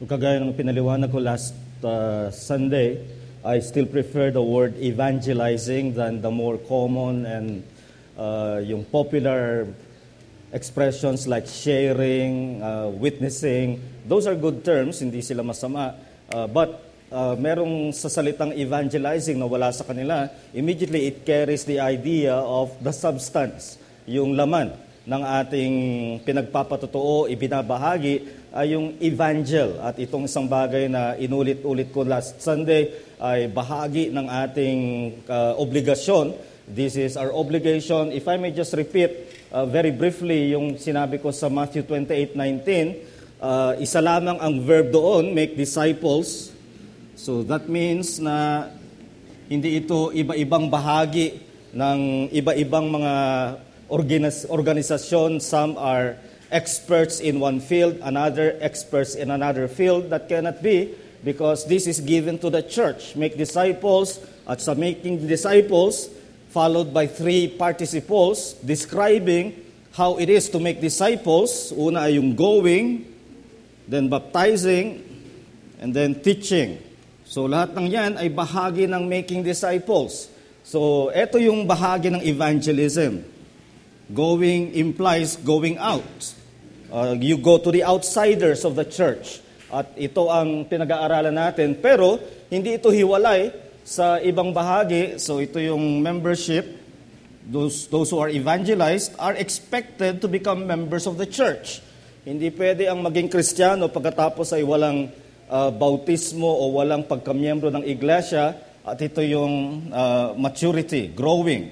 Kagaya ng pinaliwanag ko last Sunday, I still prefer the word evangelizing than the more common and yung popular expressions like sharing, witnessing. Those are good terms, hindi sila masama. But merong sa salitang evangelizing na wala sa kanila, immediately it carries the idea of the substance, yung laman ng ating pinagpapatotoo, ibinabahagi ay yung evangel. At itong isang bagay na inulit-ulit ko last Sunday ay bahagi ng ating obligasyon. This is our obligation. If I may just repeat very briefly yung sinabi ko sa Matthew 28:19, isa lamang ang verb doon, make disciples. So that means na hindi ito iba-ibang bahagi ng iba-ibang mga organisasyon. Some are experts in one field, another experts in another field. That cannot be, because this is given to the church. Make disciples, at sa making disciples, followed by three participles describing how it is to make disciples. Una ay yung going, then baptizing, and then teaching. So lahat ng yan ay bahagi ng making disciples. So ito yung bahagi ng evangelism. Going implies going out. You go to the outsiders of the church. At ito ang pinag-aaralan natin. Pero hindi ito hiwalay sa ibang bahagi. So ito yung membership. Those who are evangelized are expected to become members of the church. Hindi pwede ang maging Kristiyano pagkatapos ay walang bautismo o walang pagkamiyembro ng iglesia. At ito yung maturity, growing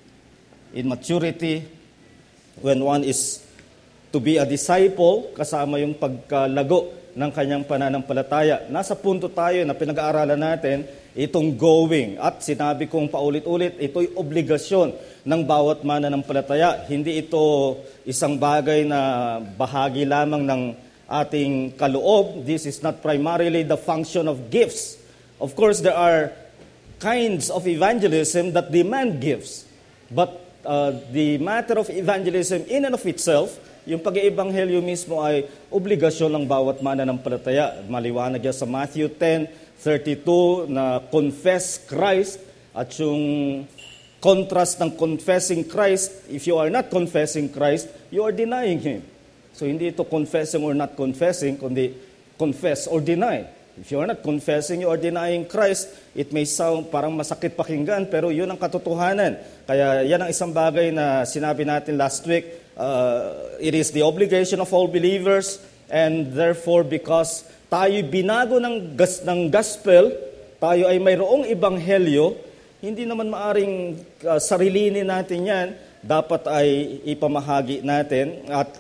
in maturity when one is to be a disciple, kasama yung pagkalago ng kanyang pananampalataya. Nasa punto tayo na pinag-aaralan natin itong going. At sinabi kong paulit-ulit, ito'y obligasyon ng bawat mananampalataya. Hindi ito isang bagay na bahagi lamang ng ating kaloob. This is not primarily the function of gifts. Of course, there are kinds of evangelism that demand gifts. But the matter of evangelism in and of itself, yung pag-iebanghelyo mismo ay obligasyon ng bawat mananampalataya. Maliwanag yan sa Matthew 10:32 na confess Christ, at yung contrast ng confessing Christ, if you are not confessing Christ, you are denying Him. So hindi ito confessing or not confessing, kundi confess or deny. If you are not confessing, you are denying Christ. It may sound parang masakit pakinggan, pero yun ang katotohanan. Kaya yan ang isang bagay na sinabi natin last week. It is the obligation of all believers, and therefore because tayo binago ng gospel, tayo ay mayroong ebanghelyo, hindi naman maaring sarilinin natin yan. Dapat ay ipamahagi natin. At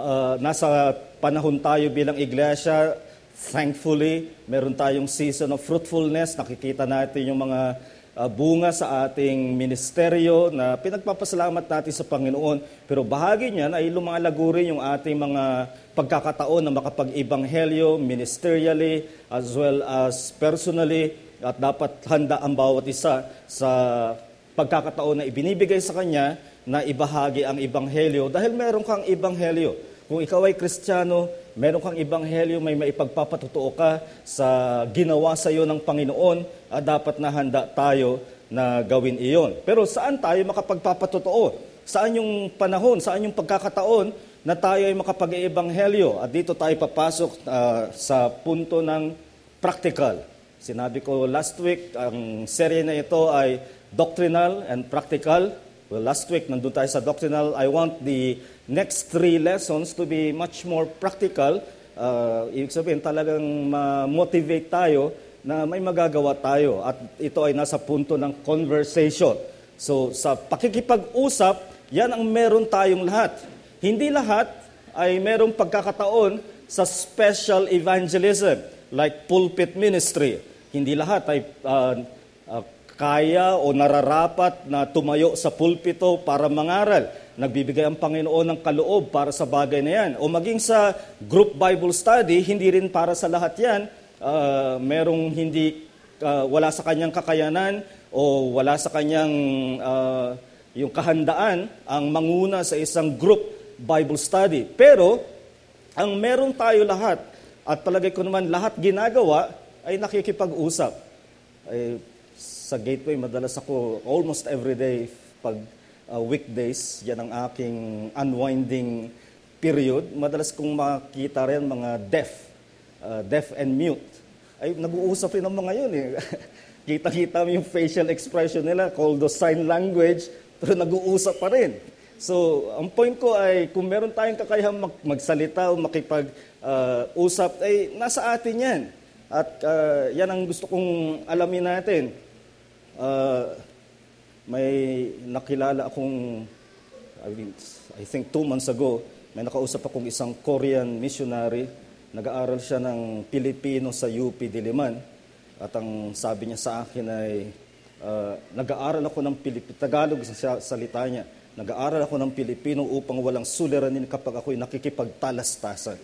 nasa panahon tayo bilang iglesia, thankfully, meron tayong season of fruitfulness. Nakikita natin yung mga bunga sa ating ministeryo na pinagpapasalamat natin sa Panginoon. Pero bahagi niyan ay lumalago rin yung ating mga pagkakataon na makapag-ebanghelyo, ministerially, as well as personally. At dapat handa ang bawat isa sa pagkakataon na ibinibigay sa kanya na ibahagi ang ebanghelyo. Dahil meron kang ebanghelyo. Kung ikaw ay Kristiyano, meron kang ebanghelyo, may maipagpapatotoo ka sa ginawa sa iyo ng Panginoon, at dapat na handa tayo na gawin iyon. Pero saan tayo makapagpapatotoo? Saan yung panahon, saan yung pagkakataon na tayo ay makapag-ebanghelyo? At dito tayo papasok sa punto ng practical. Sinabi ko last week, ang serye na ito ay doctrinal and practical. Well, last week, nandun tayo sa doctrinal. I want the next 3 lessons to be much more practical. Ibig sabihin, talagang ma-motivate tayo na may magagawa tayo. At ito ay nasa punto ng conversation. So, sa pakikipag-usap, yan ang meron tayong lahat. Hindi lahat ay merong pagkakataon sa special evangelism, like pulpit ministry. Hindi lahat ay kaya o nararapat na tumayo sa pulpito para mangaral. Nagbibigay ang Panginoon ng kaloob para sa bagay na yan. O maging sa group Bible study, hindi rin para sa lahat yan. Merong hindi, wala sa kanyang kakayanan o wala sa kanyang yung kahandaan ang manguna sa isang group Bible study. Pero, ang meron tayo lahat At palagay ko naman lahat ginagawa ay nakikipag-usap. Ay, sa Gateway, madalas ako almost every day pag weekdays, yan ang aking unwinding period. Madalas kong makita rin mga deaf and mute. Ay, nag-uusap rin ang mga yun eh. Kita-kita mo yung facial expression nila, called the sign language, pero nag-uusap pa rin. So, ang point ko ay, kung meron tayong kakayahang magsalita o makipag-usap, ay nasa atin yan. At yan ang gusto kong alamin natin. May nakilala akong, I think 2 months ago, may nakausap akong isang Korean missionary. Nag-aaral siya ng Pilipino sa UP Diliman. At ang sabi niya sa akin ay, nag-aaral ako ng Tagalog sa salita niya. Nag-aaral ako ng Pilipino upang walang suliranin kapag ako'y nakikipagtalastasan.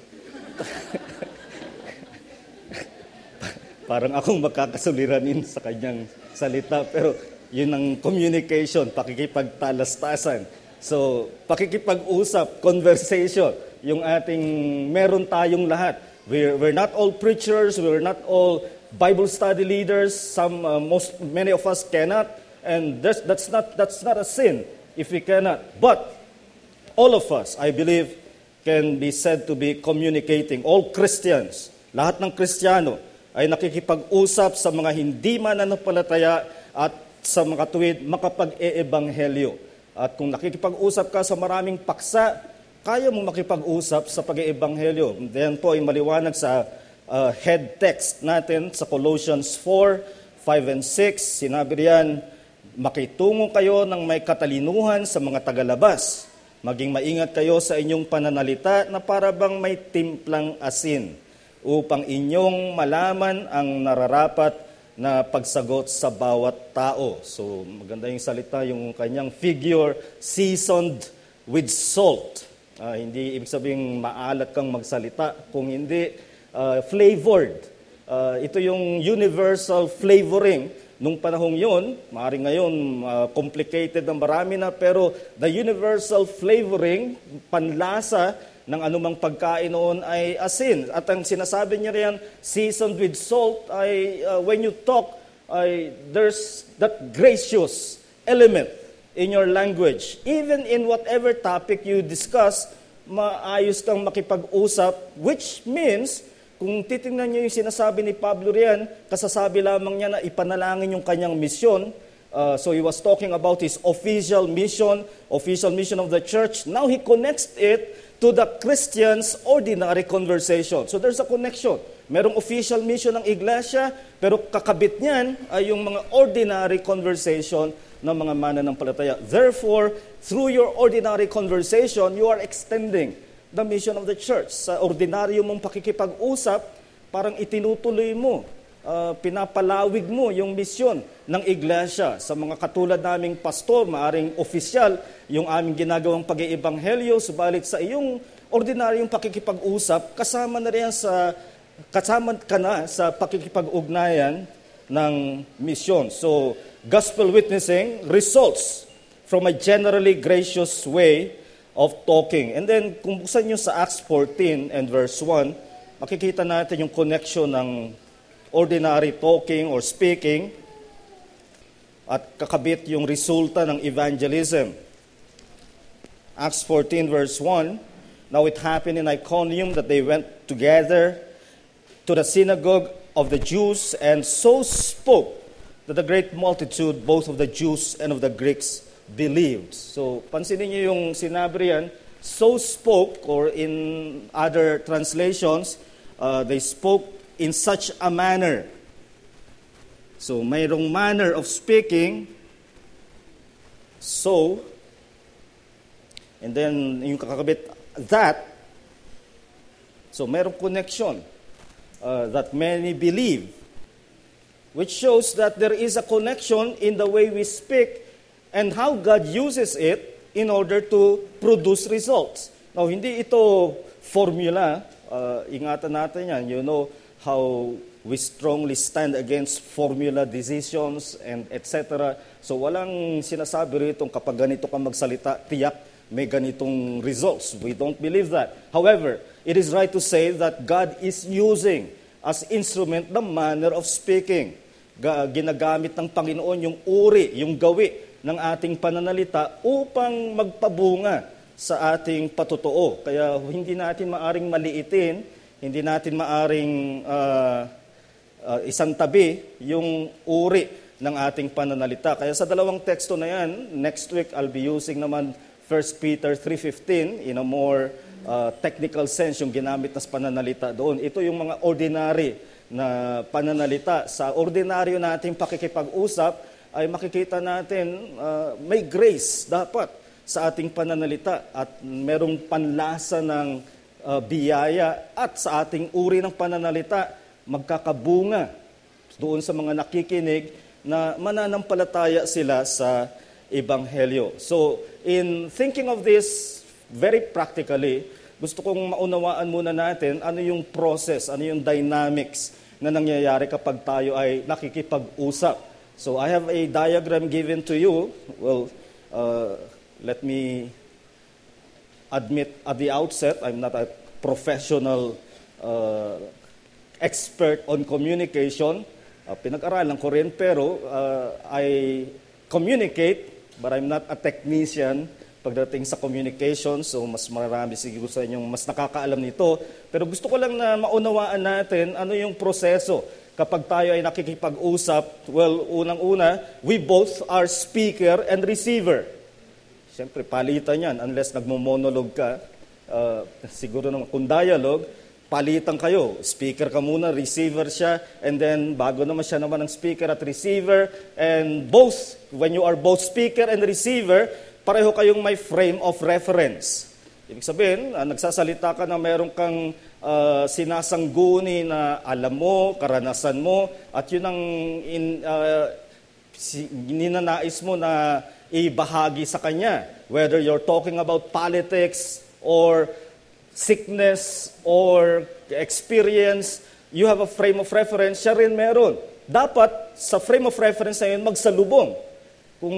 Parang akong makakasuliranin sa kanyang salita. Pero yun ang communication, pakikipagtalastasan. So, pakikipag-usap, conversation, yung ating meron tayong lahat. We're not all preachers, we're not all Bible study leaders. Many of us cannot, and that's not a sin if we cannot. But all of us, I believe, can be said to be communicating. All Christians, lahat ng Kristiyano, ay nakikipag-usap sa mga hindi mananampalataya at sa mga tuwid makapag-e-ebanghelyo. At kung nakikipag-usap ka sa maraming paksa, kaya mong makipag-usap sa pag-e-ebanghelyo. Then po ay maliwanag sa head text natin sa Colossians 4, 5 and 6. Sinabi riyan, makitungo kayo ng may katalinuhan sa mga tagalabas. Maging maingat kayo sa inyong pananalita na para bang may timplang asin upang inyong malaman ang nararapat na pagsagot sa bawat tao. So maganda yung salita, yung kanyang figure, seasoned with salt. Hindi ibig sabihin maalat kang magsalita, kung hindi flavored. Ito yung universal flavoring nung panahong yun. Maaaring ngayon complicated na marami na, pero the universal flavoring, panlasa ng anumang pagkain noon ay asin. At ang sinasabi niya riyan, seasoned with salt, ay when you talk, there's that gracious element in your language. Even in whatever topic you discuss, maayos kang makipag-usap, which means, kung titingnan niyo yung sinasabi ni Pablo riyan, kasasabi lamang niya na ipanalangin yung kanyang misyon. So he was talking about his official mission of the church. Now he connects it to the Christians' ordinary conversation. So there's a connection. Merong official mission ng iglesia, pero kakabit niyan ay yung mga ordinary conversation ng mga mananampalataya. Therefore, through your ordinary conversation, you are extending the mission of the church. Sa ordinaryo mong pakikipag-usap, parang itinutuloy mo, pinapalawig mo yung misyon ng iglesia. Sa mga katulad naming pastor, maaring opisyal, yung aming ginagawang pag-iebanghelyo, subalit sa iyong ordinaryong pakikipag-usap, kasama ka na sa pakikipag-ugnayan ng misyon. So, gospel witnessing results from a generally gracious way of talking. And then, kung buksan nyo sa Acts 14 and verse 1, makikita natin yung connection ng ordinary talking or speaking at kakabit yung resulta ng evangelism. Acts 14 verse 1, now it happened in Iconium that they went together to the synagogue of the Jews and so spoke that the great multitude, both of the Jews and of the Greeks, believed. So, pansinin niyo yung sinabi yan, so spoke, or in other translations, they spoke in such a manner. So, mayroong manner of speaking, so, and then yung kakabit, that, so mayroong connection, that many believe, which shows that there is a connection in the way we speak and how God uses it in order to produce results. Now, hindi ito formula. Ingatan natin yan. You know how we strongly stand against formula decisions and etc. So, walang sinasabi rito kapag ganito ka magsalita, tiyak may ganitong results. We don't believe that. However, it is right to say that God is using as instrument the manner of speaking. Ginagamit ng Panginoon yung uri, yung gawi ng ating pananalita upang magpabunga sa ating patotoo. Kaya hindi natin maaring maliitin, hindi natin maaring isang tabi yung uri ng ating pananalita. Kaya sa dalawang teksto na yan, next week I'll be using naman 1 Peter 3:15 in a more technical sense, yung ginamit na pananalita doon. Ito yung mga ordinary na pananalita. Sa ordinaryo nating pakikipag-usap ay makikita natin may grace dapat sa ating pananalita at merong panlasa ng biyaya at sa ating uri ng pananalita magkakabunga doon sa mga nakikinig na mananampalataya sila sa Ebanghelyo. So, in thinking of this very practically, gusto kong maunawaan muna natin ano yung process, ano yung dynamics na nangyayari kapag tayo ay nakikipag-usap. So, I have a diagram given to you. Well, let me admit at the outset, I'm not a professional expert on communication. Pinag-aralan ko rin, pero I communicate, but I'm not a technician pagdating sa communication. So mas marami siguro sa inyong mas nakakaalam nito. Pero gusto ko lang na maunawaan natin ano yung proseso kapag tayo ay nakikipag-usap. Well, unang-una, we both are speaker and receiver. Siyempre, palitan yan unless nagmo-monologue ka. Siguro naman kung dialogue, palitan kayo. Speaker ka muna, receiver siya, and then bago naman siya naman ang speaker at receiver. And both, when you are both speaker and receiver, pareho kayong may frame of reference. Ibig sabihin, nagsasalita ka na meron kang sinasangguni na alam mo, karanasan mo, at yun ang ninanais mo na ibahagi sa kanya. Whether you're talking about politics or sickness or experience, you have a frame of reference, siya rin meron. Dapat sa frame of reference na yun magsalubong. Kung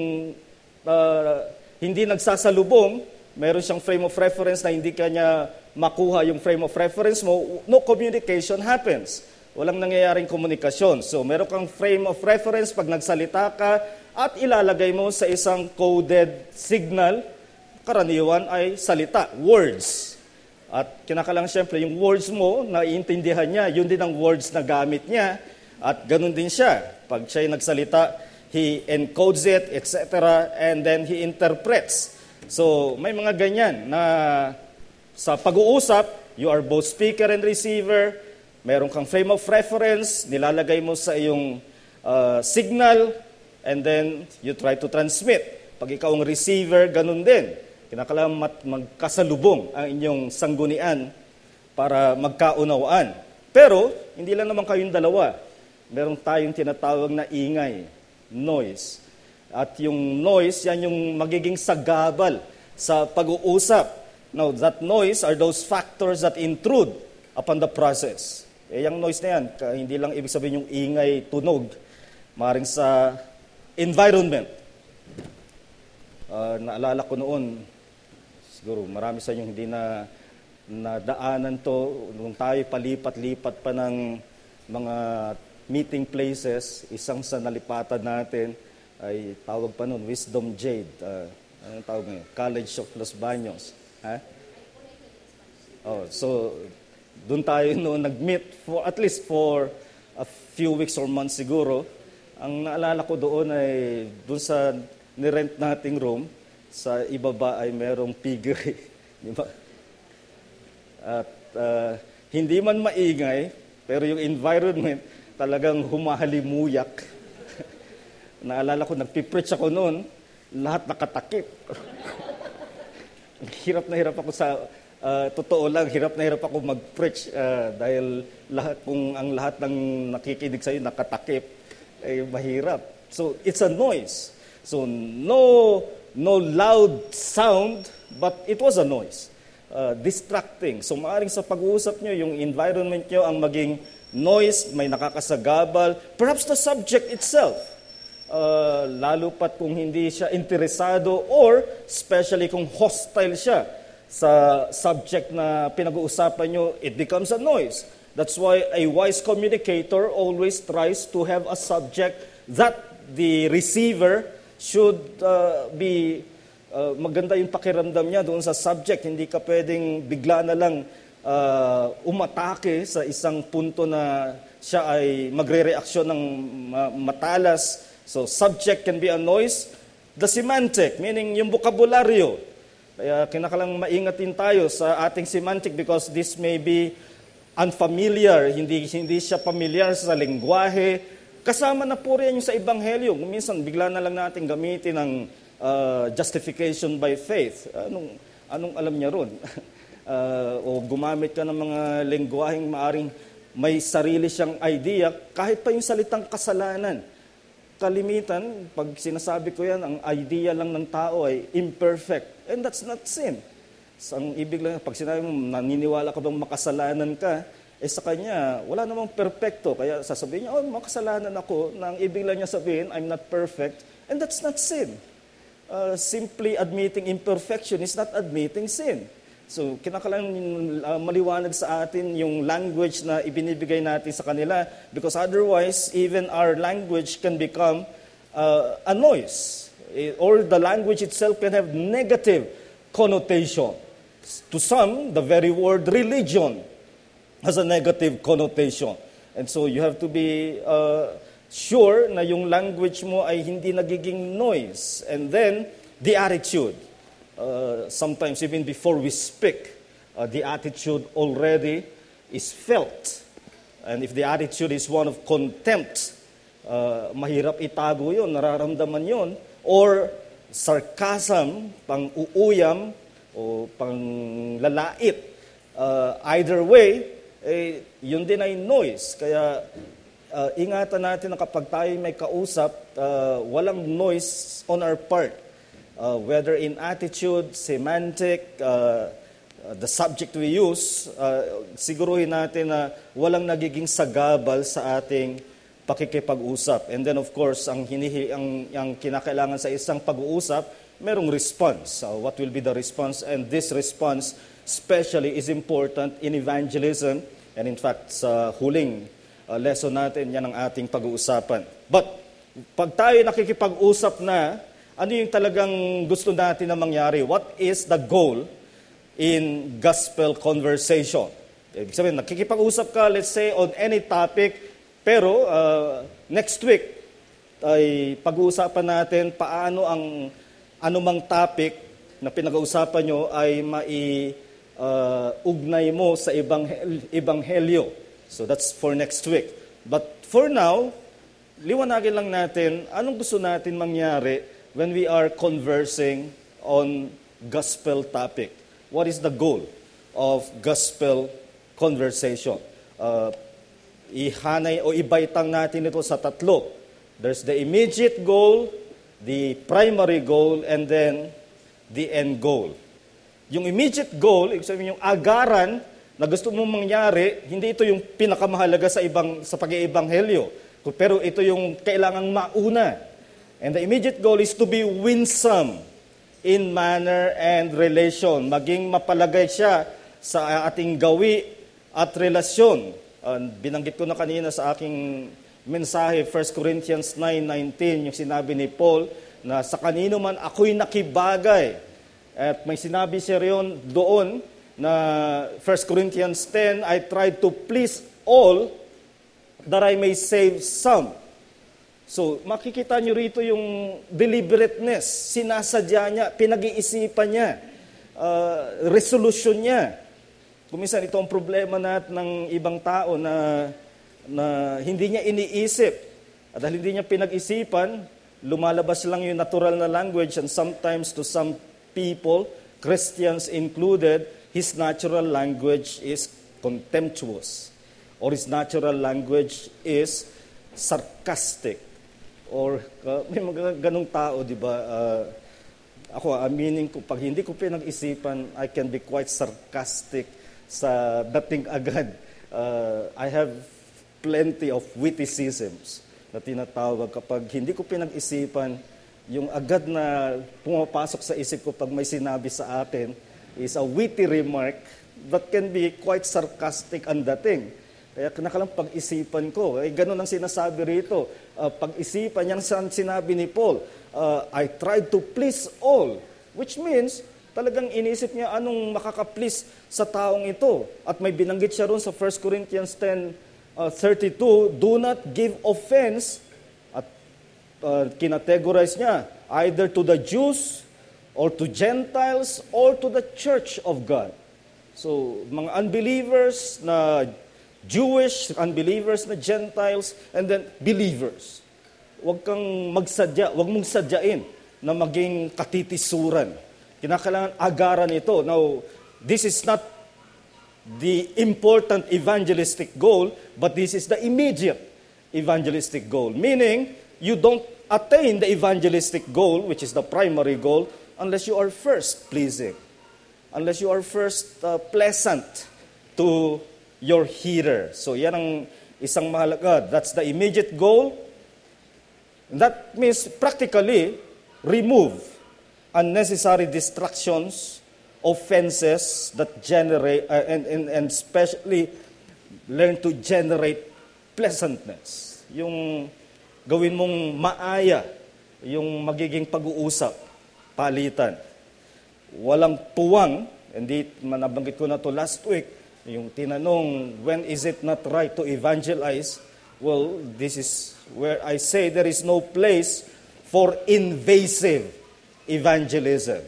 hindi nagsasalubong, meron siyang frame of reference na hindi kanya makuha yung frame of reference mo, no communication happens. Walang nangyayaring komunikasyon. So meron kang frame of reference pag nagsalita ka at ilalagay mo sa isang coded signal, karaniwan ay salita, words. At kinakalang siyempre, yung words mo, naiintindihan niya, yun din ang words na gamit niya. At ganun din siya. Pag siya'y nagsalita, he encodes it, etc. And then he interprets. So, may mga ganyan na sa pag-uusap, you are both speaker and receiver, meron kang frame of reference, nilalagay mo sa iyong signal, and then you try to transmit. Pag ikaw ang receiver, ganun din. Kinakailangan magkasalubong ang inyong sanggunian para magkaunawaan. Pero, hindi lang naman kayong dalawa. Meron tayong tinatawag na ingay, noise. At yung noise, yan yung magiging sagabal sa pag-uusap. Now, that noise are those factors that intrude upon the process. Yung noise na yan, hindi lang ibig sabihin yung ingay, tunog. Maring sa environment. Naalala ko noon, siguro marami sa inyo hindi na nadaanan to, nung tayo palipat-lipat pa ng mga meeting places, isang sa nalipatan natin ay tawag pa noon, Wisdom Jade. Anong tawag ngayon? College of Los Baños. So, doon tayo noon nag-meet for at least for a few weeks or months siguro. Ang naalala ko doon ay doon sa nirent nating room, sa ibaba ay merong piggery. Di ba? At hindi man maingay, pero yung environment talagang humahalimuyak. Naalala ko, nagpipreach ako noon, lahat nakatakip. Hirap na hirap ako sa, totoo lang, hirap na hirap ako mag-preach dahil kung ang lahat ng nakikinig sa'yo nakatakip, ay mahirap. So, it's a noise. So, no loud sound, but it was a noise. Distracting. So, maaaring sa pag-uusap nyo, yung environment nyo ang maging noise, may nakakasagabal. Perhaps the subject itself lalo pat kung hindi siya interesado or especially kung hostile siya sa subject na pinag-uusapan nyo, it becomes a noise. That's why a wise communicator always tries to have a subject that the receiver should be maganda yung pakiramdam niya doon sa subject. Hindi ka pwedeng bigla na lang umatake sa isang punto na siya ay magre-reaksyon ng matalas. So subject can be a noise. The semantic, meaning yung bokabularyo. Kaya kinakalang maingatin tayo sa ating semantic because this may be unfamiliar, hindi siya familiar sa lengguwahe. Kasama na po rin yung sa Ebanghelyo. Minsan bigla na lang natin gamitin ang justification by faith. Anong alam niya ron? O gumamit ka ng mga lengguwaheng maaring may sarili siyang idea, kahit pa yung salitang kasalanan. Kalimitan, pag sinasabi ko yan, ang idea lang ng tao ay imperfect. And that's not sin. So, ang ibig lang, pag sinabi mo, naniniwala ka bang makasalanan ka, sa kanya, wala namang perfecto. Kaya sasabihin niya, makasalanan ako, na ang ibig lang niya sabihin, I'm not perfect. And that's not sin. Simply admitting imperfection is not admitting sin. So, kinakailangan maliwanag sa atin yung language na ibinibigay natin sa kanila because otherwise, even our language can become a noise. Or the language itself can have negative connotation. To some, the very word religion has a negative connotation. And so, you have to be sure na yung language mo ay hindi nagiging noise. And then, the attitude. Sometimes even before we speak, the attitude already is felt. And if the attitude is one of contempt, mahirap itago yun, nararamdaman yun. Or sarcasm, pang-uuyam, o pang-lalait. Either way, yun din ay noise. Kaya ingatan natin na kapag tayo may kausap, walang noise on our part. Whether in attitude, semantic, the subject we use, siguruhin natin na walang nagiging sagabal sa ating pakikipag-usap. And then of course, ang kinakailangan sa isang pag-uusap, merong response. What will be the response? And this response especially is important in evangelism. And in fact, sa huling lesson natin, yan ang ating pag-uusapan. But pag tayo nakikipag-usap na, ano yung talagang gusto natin na mangyari? What is the goal in gospel conversation? Ibig sabihin, nakikipag-usap ka, let's say, on any topic, pero next week, ay pag-uusapan natin paano ang anumang topic na pinag-uusapan nyo ay ugnay mo sa ebanghelyo. So that's for next week. But for now, liwanagin lang natin anong gusto natin mangyari when we are conversing on gospel topic. What is the goal of gospel conversation? Ihanay o ibaitang natin ito sa tatlo. There's the immediate goal, the primary goal, and then the end goal. Yung immediate goal, ibig sabihin yung agaran na gusto mong mangyari, hindi ito yung pinakamahalaga sa pag-iebanghelyo. Pero ito yung kailangang mauna. And the immediate goal is to be winsome in manner and relation. Maging mapalagay siya sa ating gawi at relasyon. Binanggit ko na kanina sa aking mensahe, 1 Corinthians 9:19, yung sinabi ni Paul na sa kanino man ako'y nakibagay. At may sinabi siya riyon doon na 1 Corinthians 10, I tried to please all that I may save some. So, makikita nyo rito yung deliberateness, sinasadya niya, pinag-iisipan niya, resolution niya. Kuminsan ito ang problema natin ng ibang tao na hindi niya iniisip. At dahil hindi niya pinag-isipan, lumalabas lang yung natural na language and sometimes to some people, Christians included, his natural language is contemptuous or his natural language is sarcastic. Or may mga ganong tao, di ba? Ako, aminin ko, pag hindi ko pinag-isipan, I can be quite sarcastic sa dating agad. I have plenty of witticisms. na tinatawag kapag hindi ko pinag-isipan, yung agad na pumapasok sa isip ko pag may sinabi sa akin is a witty remark that can be quite sarcastic ang dating. Kaya kinakalang pag-isipan ko. Ganun ang sinasabi rito. Pag-isipan niyang sinabi ni Paul, I tried to please all. Which means, talagang inisip niya anong makaka-please sa taong ito. At may binanggit siya ron sa 1 Corinthians 10:32, do not give offense, at kinategorize niya, either to the Jews, or to Gentiles, or to the church of God. So, mga unbelievers na Jewish, unbelievers na Gentiles, and then believers. Huwag kang magsadya, huwag mong sadyain na maging katitisuran. Kinakailangan agaran ito. Now, this is not the important evangelistic goal, but this is the immediate evangelistic goal. Meaning, you don't attain the evangelistic goal, which is the primary goal, unless you are first pleasing. Unless you are first pleasant to your hearer. So yan ang isang mahalaga. That's the immediate goal. That means practically remove unnecessary distractions, offenses that generate, and especially learn to generate pleasantness. Yung gawin mong maaya, yung magiging pag-uusap, palitan. Walang puwang, hindi nabanggit ko na to last week, yung tinanong, when is it not right to evangelize? Well, this is where I say there is no place for invasive evangelism.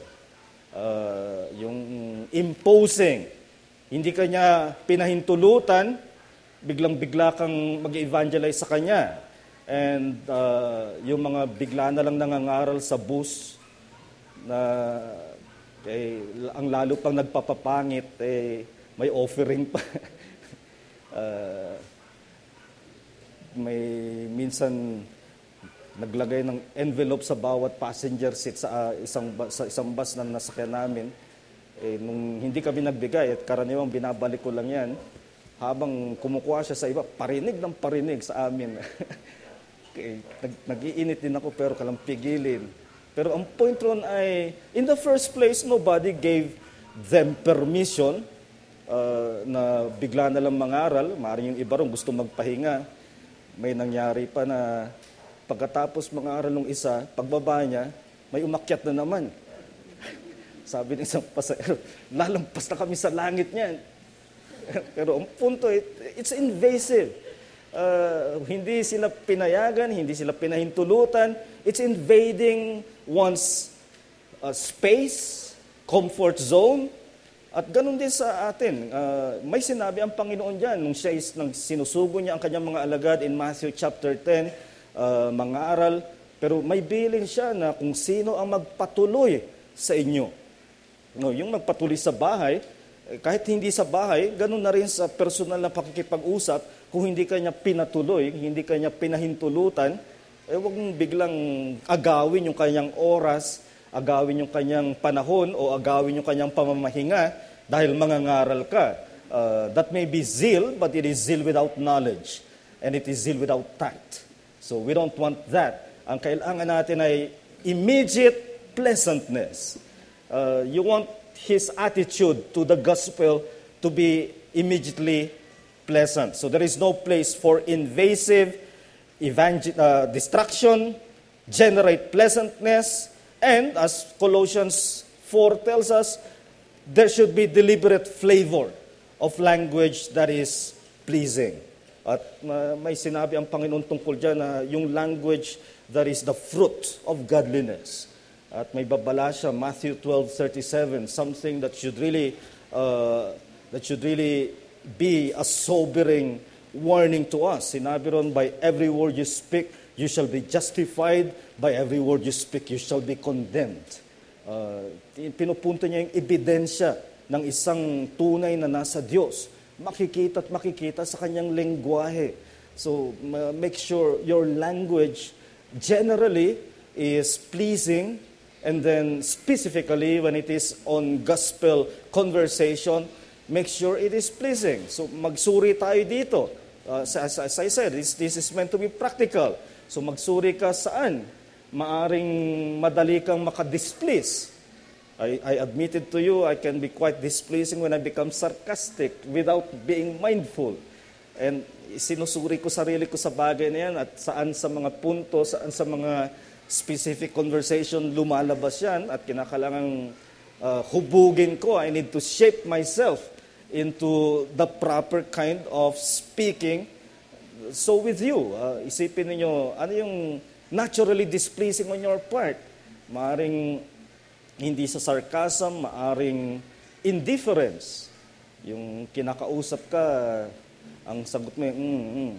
Yung imposing, hindi kanya pinahintulutan, biglang-bigla kang mag-evangelize sa kanya. And yung mga bigla na lang nangangaral sa bus, na ang lalo pang nagpapapangit, may offering pa. May minsan naglagay ng envelope sa bawat passenger seat sa isang bus na nasakyan namin. Nung hindi kami nagbigay, at karaniwang binabalik ko lang yan, habang kumukuha siya sa iba, parinig ng parinig sa amin. Nag-iinit din ako pero kalang pigilin. Pero ang point ron ay, in the first place, nobody gave them permission na bigla na lang mangaral. Maaaring yung iba ron gusto magpahinga. May nangyari pa na pagkatapos mangaral ng isa, pagbaba niya, may umakyat na naman. Sabi ng isang pasahero, lalampas na kami sa langit niyan. Pero ang punto, it's invasive. Hindi sila pinayagan, hindi sila pinahintulutan. It's invading one's space, comfort zone. At ganun din sa atin. May sinabi ang Panginoon dyan nung sinusugo niya ang kanyang mga alagad in Matthew chapter 10, mga aral. Pero may bilin siya na kung sino ang magpatuloy sa inyo. No, yung magpatuloy sa bahay, kahit hindi sa bahay, ganun na rin sa personal na pakikipag-usap, kung hindi kanya pinatuloy, hindi kanya pinahintulutan, huwag mong biglang agawin yung kanyang oras, agawin yung kanyang panahon, o agawin yung kanyang pamamahinga dahil mangangaral ka. That may be zeal, but it is zeal without knowledge, and it is zeal without tact. So we don't want that. Ang kailangan natin ay immediate pleasantness. You want his attitude to the gospel to be immediately pleasant. So there is no place for invasive distraction, generate pleasantness, and as Colossians 4 tells us, there should be deliberate flavor of language that is pleasing. At may sinabi ang Panginoon tungkol dyan na yung language that is the fruit of godliness. At may babala siya, Matthew 12:37, something that should really be a sobering warning to us. Sinabi ron, by every word you speak, you shall be justified. By every word you speak, you shall be condemned. Pinupunto niya yung ebidensya ng isang tunay na nasa Diyos. Makikita at makikita sa kanyang lengguwahe. So, make sure your language generally is pleasing, and then specifically when it is on gospel conversation, make sure it is pleasing. So magsuri tayo dito As I said, this is meant to be practical. So magsuri ka saan? Maaring madali kang makadisplease. I admitted to you, I can be quite displeasing when I become sarcastic without being mindful. And sinusuri ko sarili ko sa bagay na yan at saan sa mga punto, saan sa mga specific conversation lumalabas yan at kinakailangang hubugin ko. I need to shape myself into the proper kind of speaking. So with you, isipin niyo ano yung naturally displeasing on your part. Maaring hindi sa sarcasm, maaring indifference. Yung kinakausap ka, ang sagot mo yung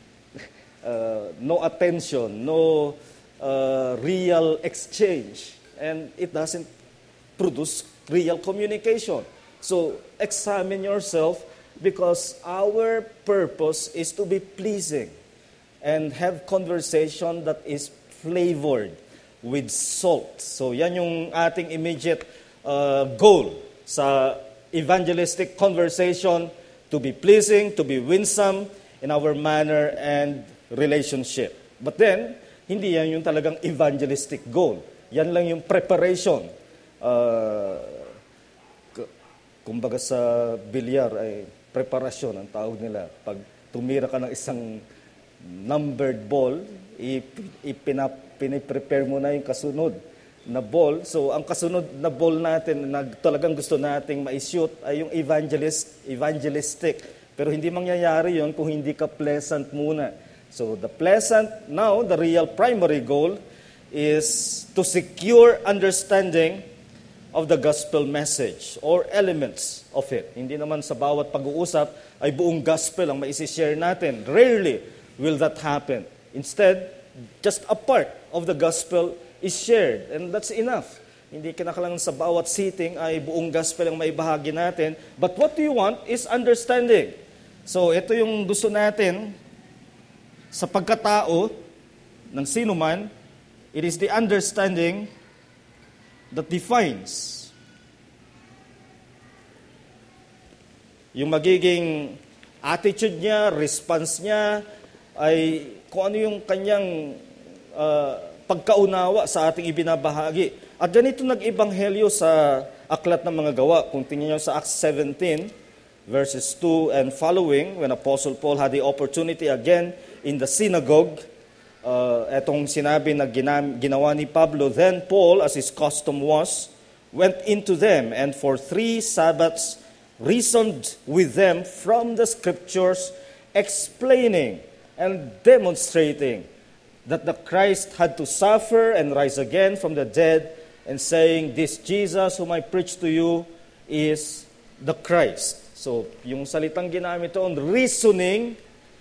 no attention, no real exchange. And it doesn't produce real communication. So, examine yourself because our purpose is to be pleasing and have conversation that is flavored with salt. So, yan yung ating immediate goal sa evangelistic conversation, to be pleasing, to be winsome in our manner and relationship. But then, hindi yan yung talagang evangelistic goal. Yan lang yung preparation. Kumbaga sa bilyar ay preparasyon ang tawag nila. Pag tumira ka ng isang numbered ball, piniprepare mo na yung kasunod na ball. So ang kasunod na ball natin na talagang gusto nating ma-shoot ay yung evangelistic. Pero hindi mangyayari yun kung hindi ka pleasant muna. So the real primary goal is to secure understanding of the gospel message or elements of it. Hindi naman sa bawat pag-uusap ay buong gospel ang maisi-share natin. Rarely will that happen. Instead, just a part of the gospel is shared, and that's enough. Hindi kinakailangan sa bawat sitting ay buong gospel ang maibahagi natin. But what we want is understanding. So ito yung gusto natin sa pagkatao ng sino man. It is the understanding that defines yung magiging attitude niya, response niya, ay kung ano yung kanyang pagkaunawa sa ating ibinabahagi. At ganito nag-ibanghelyo sa Aklat ng Mga Gawa. Kung tingnan niyo sa Acts 17, verses 2 and following, when Apostle Paul had the opportunity again in the synagogue, etong sinabi na ginawa ni Pablo, then Paul, as his custom was, went into them and for 3 Sabbaths reasoned with them from the scriptures, explaining and demonstrating that the Christ had to suffer and rise again from the dead, and saying, this Jesus whom I preach to you is the Christ. So, yung salitang ginamit doon, reasoning,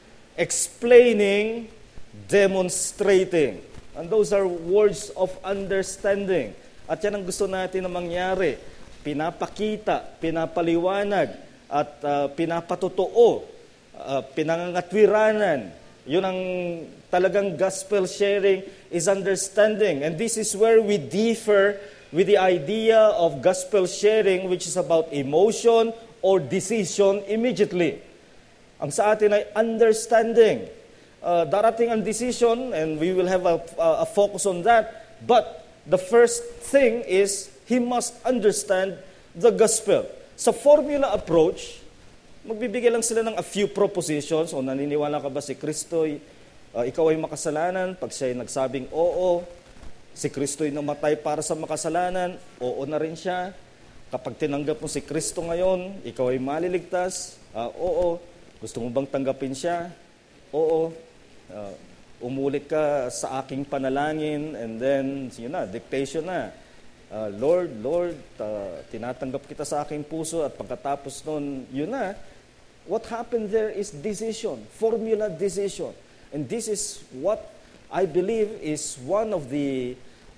explaining, demonstrating. And those are words of understanding. At yan ang gusto natin na mangyari. Pinapakita, pinapaliwanag, at pinapatotoo, pinangangatwiranan. Yun ang talagang gospel sharing is understanding. And this is where we differ with the idea of gospel sharing, which is about emotion or decision immediately. Ang sa atin ay understanding. Darating ang decision, and we will have a focus on that. But the first thing is, he must understand the gospel. Sa formula approach, magbibigay lang sila ng a few propositions. O naniniwala ka ba si Kristo, ikaw ay makasalanan? Pag siya ay nagsabing oo, si Kristo ay namatay para sa makasalanan, oo na rin siya. Kapag tinanggap mo si Kristo ngayon, ikaw ay maliligtas, oo. Gusto mo bang tanggapin siya? Oo. Umulit ka sa aking panalangin, and then, yun na, dictation na. Lord, tinatanggap kita sa aking puso, at pagkatapos nun, yun na. What happened there is decision, formula decision. And this is what I believe is one of the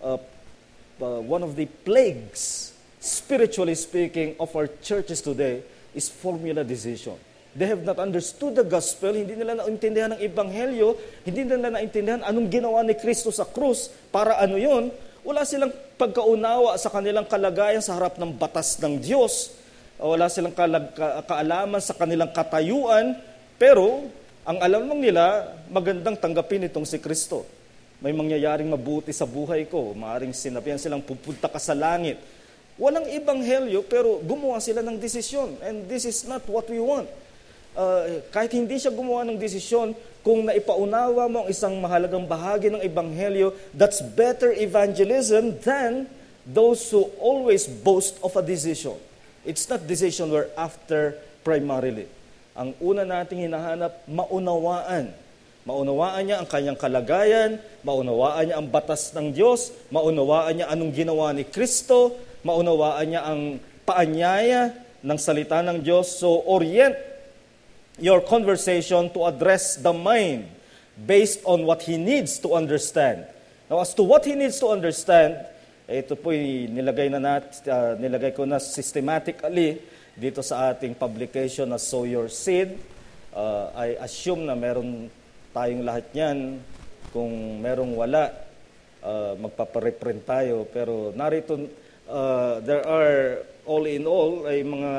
plagues, spiritually speaking, of our churches today, is formula decision. They have not understood the gospel, hindi nila naintindihan ang ebanghelyo, hindi nila naintindihan anong ginawa ni Kristo sa krus, para ano yun. Wala silang pagkaunawa sa kanilang kalagayan sa harap ng batas ng Diyos. Wala silang kaalaman sa kanilang katayuan, pero Ang alam lang nila, magandang tanggapin itong si Kristo. May mangyayaring mabuti sa buhay ko. Maaring sinabihan silang pupunta ka sa langit. Walang ebanghelyo, pero gumawa sila ng desisyon. And this is not what we want. Kahit hindi siya gumawa ng desisyon, kung naipaunawa mo ang isang mahalagang bahagi ng ebanghelyo, that's better evangelism than those who always boast of a decision. It's not decision we're after primarily. Ang una nating hinahanap, maunawaan. Maunawaan niya ang kanyang kalagayan, maunawaan niya ang batas ng Diyos, maunawaan niya anong ginawa ni Kristo, maunawaan niya ang paanyaya ng salita ng Diyos. So, orient your conversation to address the mind based on what he needs to understand. Now, as to what he needs to understand, ito po'y nilagay ko na systematically dito sa ating publication na Sow Your Seed. I assume na meron tayong lahat yan. Kung merong wala, magpapareprint tayo. Pero narito, there are all in all ay mga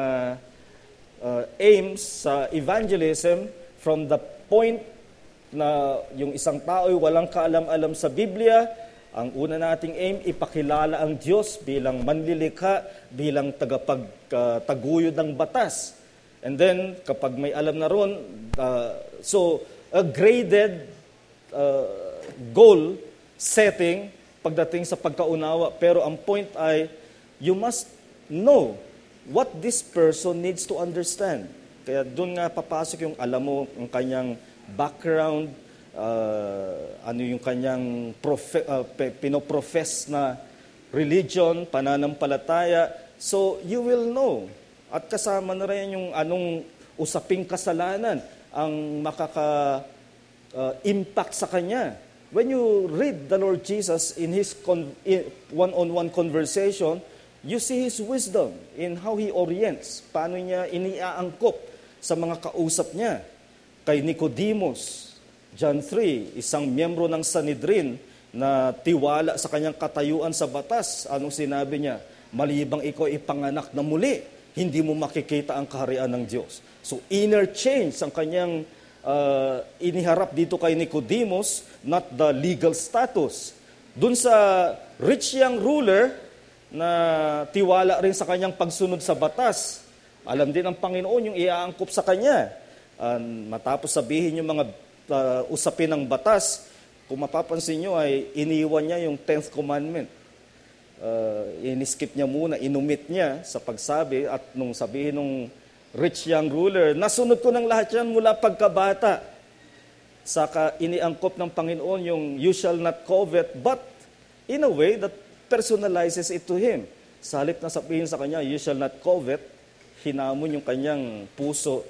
aims sa evangelism from the point na yung isang tao ay walang kaalam-alam sa Biblia. Ang una nating aim, ipakilala ang Diyos bilang manlilikha, bilang tagapagtaguyod ng batas. And then, kapag may alam na ron, so a graded goal setting pagdating sa pagkaunawa. Pero ang point ay, you must know what this person needs to understand. Kaya doon nga papasok yung alam mo, ang kanyang background, ano yung kanyang pinoprofess na religion, pananampalataya. So, you will know. At kasama na rin yung anong usaping kasalanan ang makaka-impact sa kanya. When you read the Lord Jesus in his one-on-one conversation, you see his wisdom in how he orients, paano niya iniaangkop sa mga kausap niya. Kay Nicodemus, John 3, isang miyembro ng Sanhedrin na tiwala sa kanyang katayuan sa batas. Anong sinabi niya? Malibang ikaw ipanganak na muli, hindi mo makikita ang kaharian ng Diyos. So inner change ang kanyang iniharap dito kay Nicodemus, not the legal status. Dun sa rich young ruler na tiwala rin sa kanyang pagsunod sa batas, alam din ng Panginoon yung iaangkop sa kanya. Matapos sabihin yung mga usapin ng batas, kung mapapansin nyo ay iniwan niya yung 10th commandment. Iniskip niya muna, inumit niya sa pagsabi at nung sabihin nung rich young ruler, nasunod ko ng lahat yan mula pagkabata. Saka iniangkop ng Panginoon yung you shall not covet, but in a way that personalizes it to him. Sa halip na sabihin sa kanya, you shall not covet, hinamon yung kanyang puso,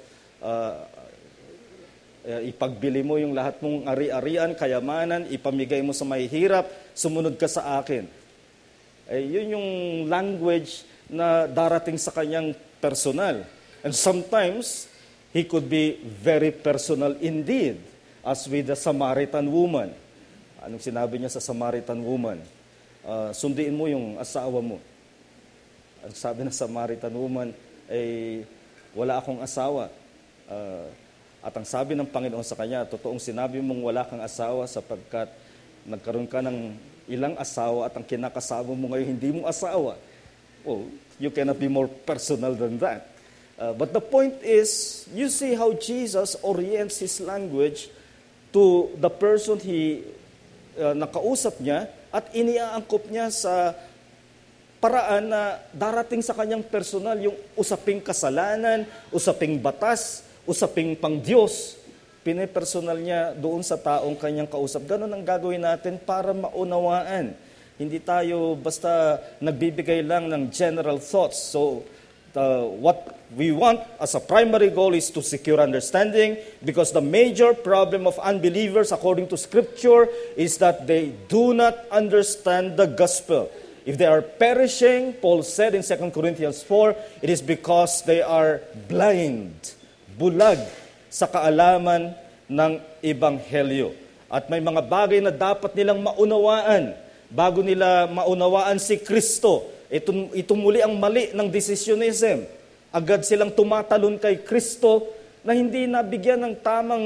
ipagbili mo yung lahat mong ari-arian, kayamanan, ipamigay mo sa mahihirap, sumunod ka sa akin. Yun yung language na darating sa kanyang personal. And sometimes, he could be very personal indeed, as with the Samaritan woman. Anong sinabi niya sa Samaritan woman? Sundiin mo yung asawa mo. Ang sabi ng Samaritan woman, wala akong asawa. At ang sabi ng Panginoon sa kanya, totoong sinabi mong wala kang asawa sapagkat nagkaroon ka ng ilang asawa at ang kinakasama mo ngayon hindi mo asawa. Well, you cannot be more personal than that. But the point is, you see how Jesus orients his language to the person he nakausap niya at iniaangkop niya sa paraan na darating sa kanyang personal yung usaping kasalanan, usaping batas, usaping pang-Diyos. Pinipersonal niya doon sa taong kanyang kausap. Ganun ang gagawin natin para maunawaan. Hindi tayo basta nagbibigay lang ng general thoughts. So, what we want as a primary goal is to secure understanding, because the major problem of unbelievers according to Scripture is that they do not understand the gospel. If they are perishing, Paul said in 2 Corinthians 4, it is because they are blind, bulag sa kaalaman ng Ebanghelyo. At may mga bagay na dapat nilang maunawaan bago nila maunawaan si Kristo. Ito muli ang mali ng decisionism. Agad silang tumatalon kay Kristo na hindi nabigyan ng tamang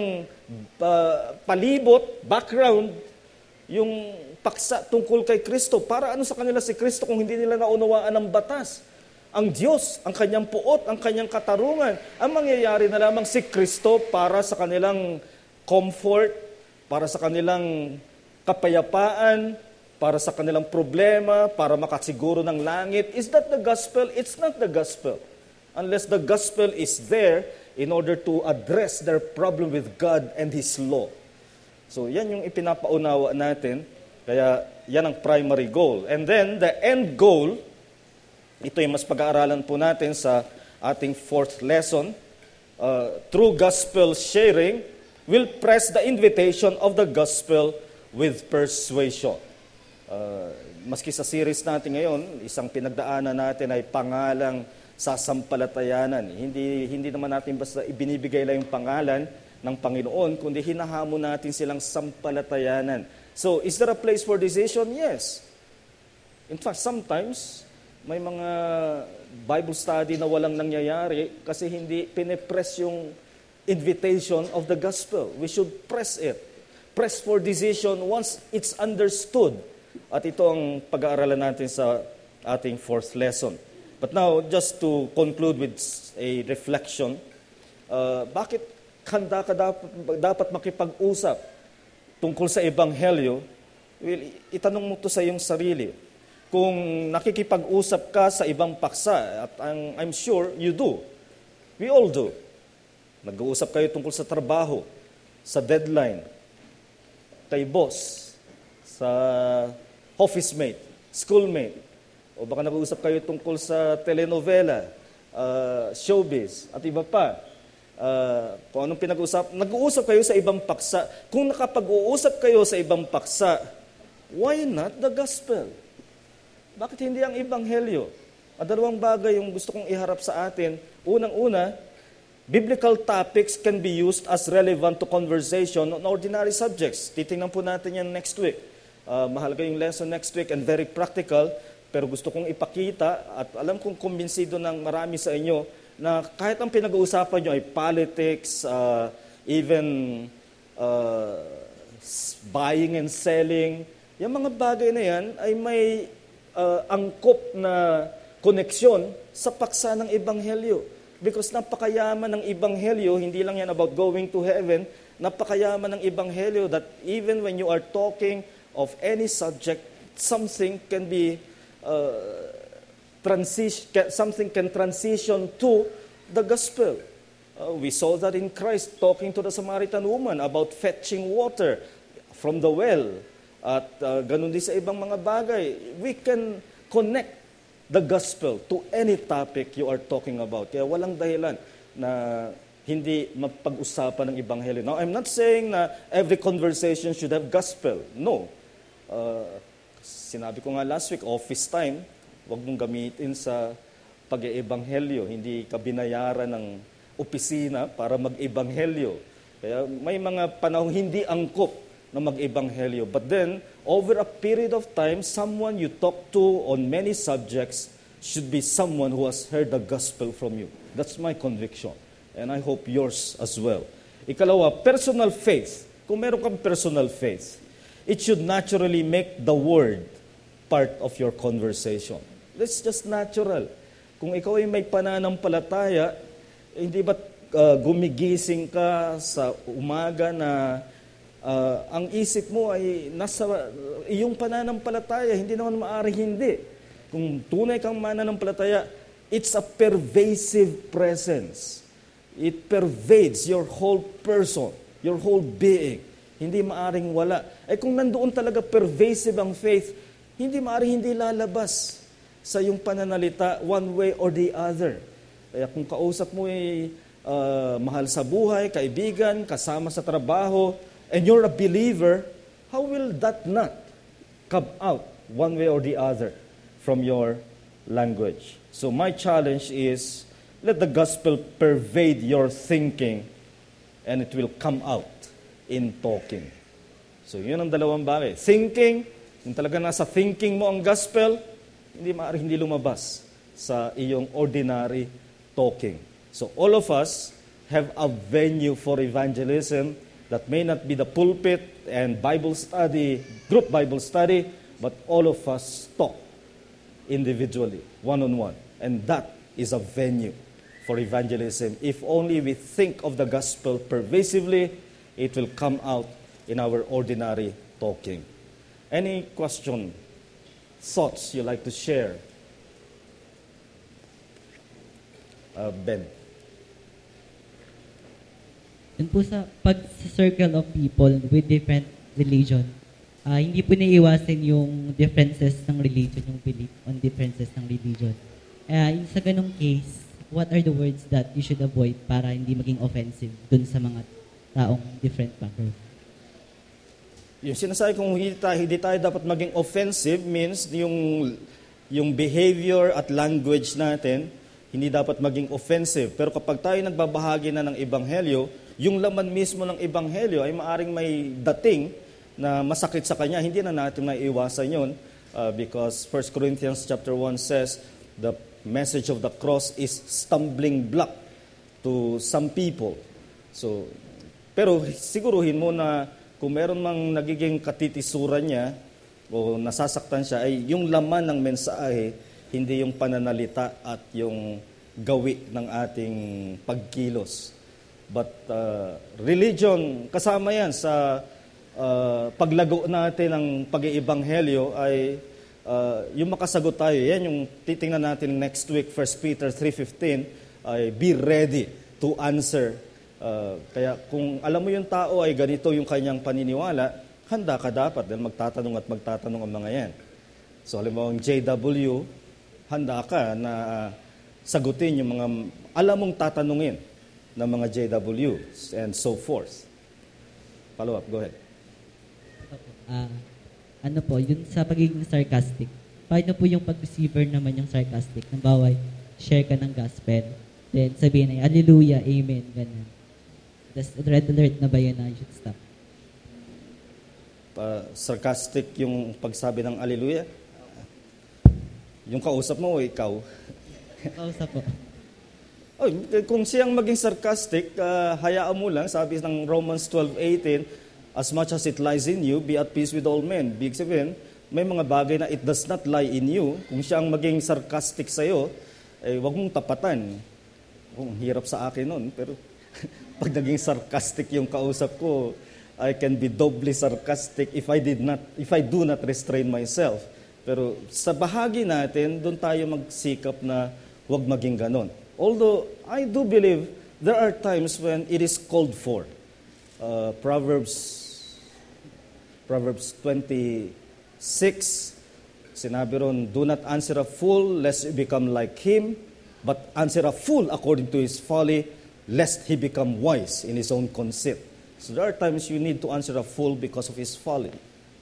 palibot, background, yung paksa tungkol kay Kristo. Para ano sa kanila si Kristo kung hindi nila naunawaan ang batas? Ang Diyos, ang kanyang puot, ang kanyang katarungan. Ang mangyayari na lamang si Kristo para sa kanilang comfort, para sa kanilang kapayapaan, para sa kanilang problema, para makasiguro ng langit. Is that the gospel? It's not the gospel. Unless the gospel is there in order to address their problem with God and His law. So yan yung ipinapaunawa natin. Kaya yan ang primary goal. And then the end goal, ito yung mas pag-aaralan po natin sa ating fourth lesson. Through gospel sharing, will press the invitation of the gospel with persuasion. Maski sa series natin ngayon, isang pinagdaanan natin ay pangalang sasampalatayanan. Hindi naman natin basta ibinibigay lang yung pangalan ng Panginoon, kundi hinahamon natin silang sampalatayanan. So, is there a place for decision? Yes. In fact, sometimes, may mga Bible study na walang nangyayari kasi hindi pinipress yung invitation of the gospel. We should press it. Press for decision once it's understood. At ito ang pag-aaralan natin sa ating fourth lesson. But now, just to conclude with a reflection, bakit handa ka dapat makipag-usap tungkol sa Ebanghelyo? Well, itanong mo to sa iyong sarili. Kung nakikipag-usap ka sa ibang paksa, at I'm sure you do. We all do. Nag-uusap kayo tungkol sa trabaho, sa deadline, kay boss, sa office mate, schoolmate, o baka nag-uusap kayo tungkol sa telenovela, showbiz, at iba pa. Kung anong pinag-uusap, nag-uusap kayo sa ibang paksa. Kung nakapag-uusap kayo sa ibang paksa, why not the gospel? Bakit hindi ang Ebanghelyo? At dalawang bagay yung gusto kong iharap sa atin. Unang-una, biblical topics can be used as relevant to conversation on ordinary subjects. Titingnan po natin yan next week. Mahalaga yung lesson next week and very practical. Pero gusto kong ipakita at alam kong kumbinsido ng marami sa inyo na kahit ang pinag-uusapan nyo ay politics, even buying and selling, yung mga bagay na yan ay may angkop na koneksyon sa paksa ng Ebanghelyo. Because napakayaman ng Ebanghelyo, hindi lang yan about going to heaven, napakayaman ng Ebanghelyo that even when you are talking of any subject, something can be something can transition to the gospel. We saw that in Christ talking to the Samaritan woman about fetching water from the well. At ganun din sa ibang mga bagay. We can connect the gospel to any topic you are talking about. Kaya walang dahilan na hindi mapag-usapan ng Ebanghelyo. Now, I'm not saying na every conversation should have gospel. No. Sinabi ko nga last week, office time, huwag mong gamitin sa pag-ebanghelyo. Hindi ka binayaran ng opisina para mag-ebanghelyo. Kaya may mga panahong hindi angkop na mag-ebanghelyo. But then, over a period of time, someone you talk to on many subjects should be someone who has heard the gospel from you. That's my conviction. And I hope yours as well. Ikalawa, personal faith. Kung meron kang personal faith, it should naturally make the word part of your conversation. That's just natural. Kung ikaw ay may pananampalataya, hindi ba gumigising ka sa umaga na ang isip mo ay nasa iyong pananampalataya, hindi naman maaaring hindi. Kung tunay kang mananampalataya, it's a pervasive presence. It pervades your whole person, your whole being. Hindi maaring wala. Kung nandoon talaga pervasive ang faith, hindi maaring hindi lalabas sa iyong pananalita one way or the other. Kaya kung kausap mo ay mahal sa buhay, kaibigan, kasama sa trabaho, and you're a believer, how will that not come out one way or the other from your language? So my challenge is, let the gospel pervade your thinking and it will come out in talking. So yun ang dalawang bagay. Thinking, kung talaga nasa thinking mo ang gospel, hindi lumabas sa iyong ordinary talking. So all of us have a venue for evangelism. That may not be the pulpit and Bible study, group Bible study, but all of us talk individually, one-on-one. And that is a venue for evangelism. If only we think of the gospel pervasively, it will come out in our ordinary talking. Any question, thoughts you like to share? Ben. Yun po sa pag-circle of people with different religion, hindi po naiiwasan yung differences ng religion, yung belief on differences ng religion. Sa ganong case, what are the words that you should avoid para hindi maging offensive dun sa mga taong different background? Yung sinasabi kong hindi tayo dapat maging offensive means yung behavior at language natin, hindi dapat maging offensive. Pero kapag tayo nagbabahagi na ng ebanghelyo, yung laman mismo ng ebanghelyo ay maaring may dating na masakit sa kanya. Hindi na natin maiiwasan yun because 1 Corinthians chapter 1 says, the message of the cross is stumbling block to some people. So, pero siguruhin mo na kung meron mang nagiging katitisuran niya o nasasaktan siya, ay yung laman ng mensahe, hindi yung pananalita at yung gawi ng ating pagkilos. But religion, kasama yan sa paglago natin ng pag-iibanghelyo ay yung makasagot tayo. Yan yung titingnan natin next week, 1 Peter 3:15, ay be ready to answer. Kaya kung alam mo yung tao ay ganito yung kanyang paniniwala, handa ka dapat dahil magtatanong ang mga yan. So halimbawa ang JW, handa ka na sagutin yung mga alam mong tatanungin ng mga JWs and so forth. Follow up, go ahead. Yun sa pagiging sarcastic. Paano po yung pag-receiver naman yung sarcastic? Nambaway, share ka ng gospel. Then sabihin ay, Hallelujah, Amen, ganun. That's red alert na ba yun na you should stop? Sarcastic yung pagsabi ng Hallelujah? Yung kausap mo o ikaw? Kausap po. Kung siyang maging sarcastic, hayaan mo lang, sabi ng Romans 12:18, as much as it lies in you, be at peace with all men. Big sabihin, may mga bagay na it does not lie in you. Kung siyang maging sarcastic sa'yo, wag mong tapatan. Hirap sa akin nun, pero pag naging sarcastic yung kausap ko, I can be doubly sarcastic if I do not restrain myself. Pero sa bahagi natin, doon tayo magsikap na wag maging ganon. Although, I do believe there are times when it is called for. Proverbs 26, sinabi ron, do not answer a fool lest you become like him, but answer a fool according to his folly, lest he become wise in his own conceit. So there are times you need to answer a fool because of his folly.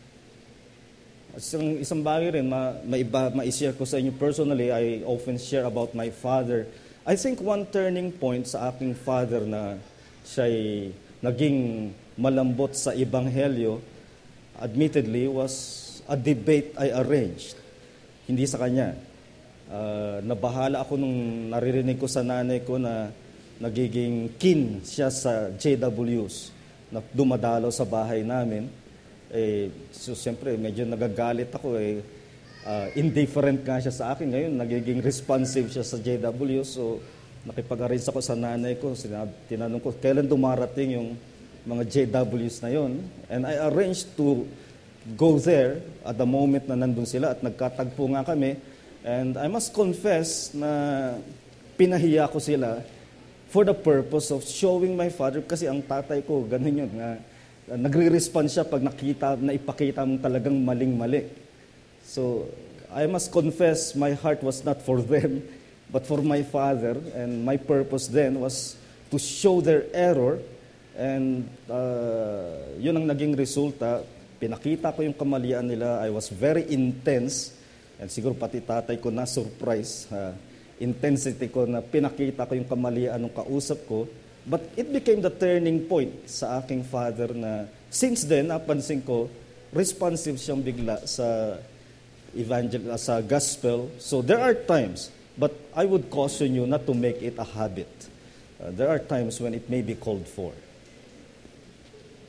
Isang bagay rin, ma-share ko sa inyo personally, I often share about my father. I think one turning point sa aking father na siya'y naging malambot sa ebanghelyo, admittedly, was a debate I arranged. Hindi sa kanya. Nabahala ako nung naririnig ko sa nanay ko na nagiging keen siya sa JWs na dumadalo sa bahay namin. So siyempre, medyo nagagalit ako indifferent nga siya sa akin. Ngayon, nagiging responsive siya sa JW. So, nakipag-arrange ako sa nanay ko. Tinanong ko, kailan dumarating yung mga JWs na yon? And I arranged to go there at the moment na nandun sila at nagkatagpo nga kami. And I must confess na pinahiya ko sila for the purpose of showing my father, kasi ang tatay ko, ganun yun, nagre-respond siya pag ipakita mo talagang maling-mali. So, I must confess my heart was not for them, but for my father. And my purpose then was to show their error. And yun ang naging resulta. Pinakita ko yung kamalian nila. I was very intense. And siguro pati tatay ko na surprise. Intensity ko na pinakita ko yung kamalian ng kausap ko. But it became the turning point sa aking father na since then, napansin ko, responsive siyang bigla sa sa gospel. So there are times, but I would caution you not to make it a habit. There are times when it may be called for.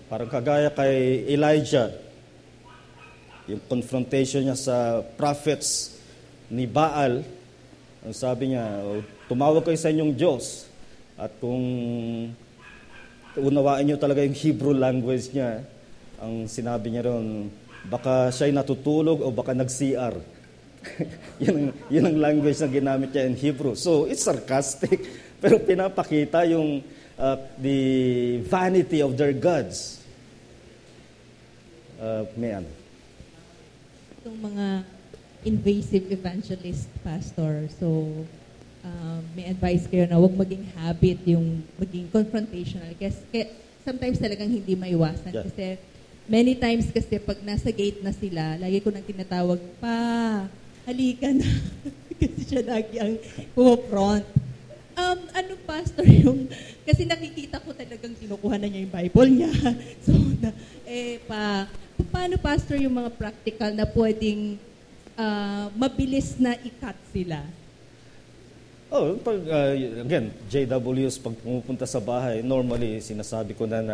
Parang kagaya kay Elijah, yung confrontation niya sa prophets ni Baal, ang sabi niya, tumawag kayo sa inyong Diyos. At kung unawaan niyo talaga yung Hebrew language niya, ang sinabi niya ron, baka siya'y natutulog o baka nag-CR. yun ang language na ginamit niya in Hebrew. So, it's sarcastic, pero pinapakita yung the vanity of their gods. Mayan. Itong mga invasive evangelist, Pastor, so may advice kayo na huwag maging habit yung maging confrontational. Kasi sometimes talagang hindi maiwasan. Yeah. Kasi many times kasi pag nasa gate na sila, lagi ko nang tinatawag, halika na. Kasi siya lagi ang front. Ano, Pastor, kasi nakikita ko talagang kinukuha na niya yung Bible niya. So, paano, Pastor, yung mga practical na pwedeng mabilis na i-cut sila? Again, JWs, pag pumupunta sa bahay, normally, sinasabi ko na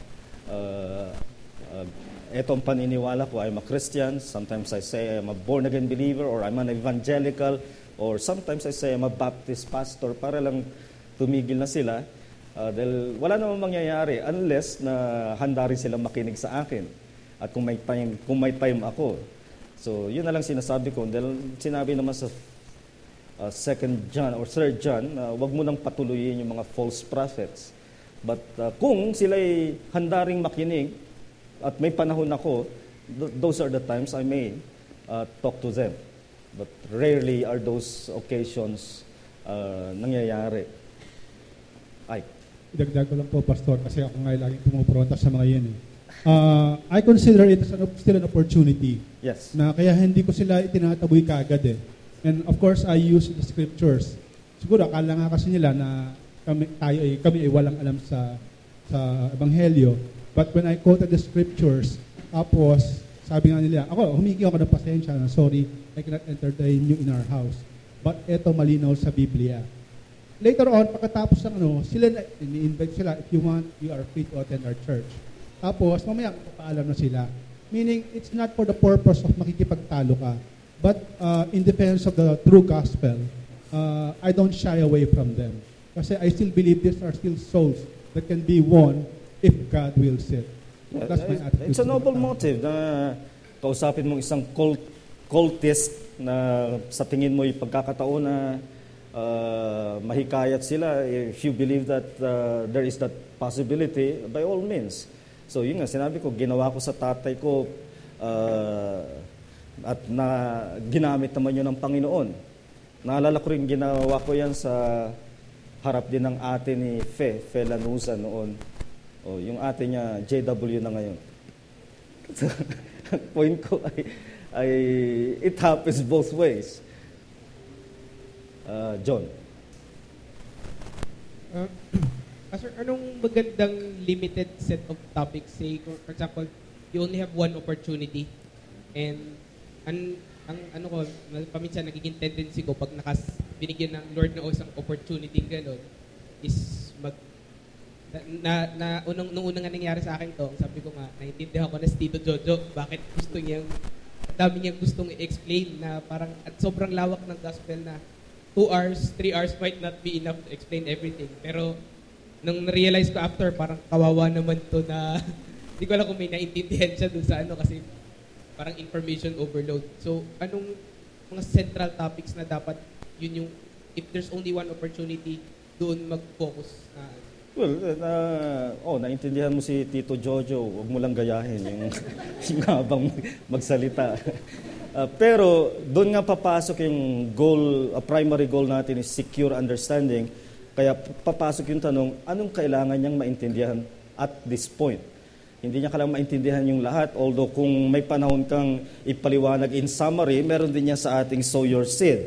eto ang paniniwala ko, I'm a Christian. Sometimes I say I'm a born-again believer or I'm an evangelical or sometimes I say I'm a Baptist pastor para lang tumigil na sila. Dahil wala namang mangyayari unless na handa rin silang makinig sa akin at kung may time ako. So, yun na lang sinasabi ko. Dahil sinabi naman sa 2 John or 3 John, wag mo nang patuloyin yung mga false prophets. But kung sila'y handa ring makinig at may panahon ako, those are the times I may talk to them. But rarely are those occasions nangyayari. Idagdag ko lang po, Pastor, kasi ako nga laging pumupronta sa mga yan. I consider it as still an opportunity. Yes. Na kaya hindi ko sila itinataboy kaagad eh. And of course, I use the scriptures. Siguro, akala nga kasi nila na kami ay walang alam sa Ebanghelyo. But when I quoted the scriptures, tapos sabi nga nila, humingi ako ng pasensya na sorry, I cannot entertain you in our house. But eto malinaw sa Biblia. Later on, pagkatapos ng sila ini-invite sila, if you want, you are free to attend our church. Tapos, mamaya magpapaalam na sila. Meaning, it's not for the purpose of makikipagtalo ka. But in defense of the true gospel, I don't shy away from them. Kasi I still believe these are still souls that can be won if God wills it. That's my attitude. It's a noble motive na kausapin mong isang cultist na sa tingin mo yung pagkakataon na mahikayat sila. If you believe that there is that possibility, by all means. So yun nga, sinabi ko, ginawa ko sa tatay ko at ginamit naman yun ng Panginoon. Naalala ko rin, ginawa ko yan sa harap din ng ate ni Fe Lanusa noon. Yung ate niya, JW na ngayon. So, point ko ay it happens both ways. John. Sir, anong magandang limited set of topics? Say, for example, you only have one opportunity and ang paminsan nagiging tendency ko pag binigyan ng Lord na isang opportunity gano'n is nung unang nga nangyari sa akin to, sabi ko nga, naiintindihan ko na si Tito Jojo, bakit dami niyang gustong i-explain na parang at sobrang lawak ng gospel na 2 hours, 3 hours might not be enough to explain everything. Pero nung na-realize ko after, parang kawawa naman to na hindi ko alam kung may naintindihan siya dun sa kasi parang information overload. So, anong mga central topics na dapat yun yung, if there's only one opportunity, doon mag-focus na? Well, naintindihan mo si Tito Jojo, huwag mo lang gayahin yung habang magsalita. Pero doon nga papasok yung goal, primary goal natin is secure understanding. Kaya papasok yung tanong, anong kailangan niyang maintindihan at this point? Hindi niya kailangang maintindihan yung lahat, although kung may panahon kang ipaliwanag in summary, meron din niya sa ating Sow Your Seed.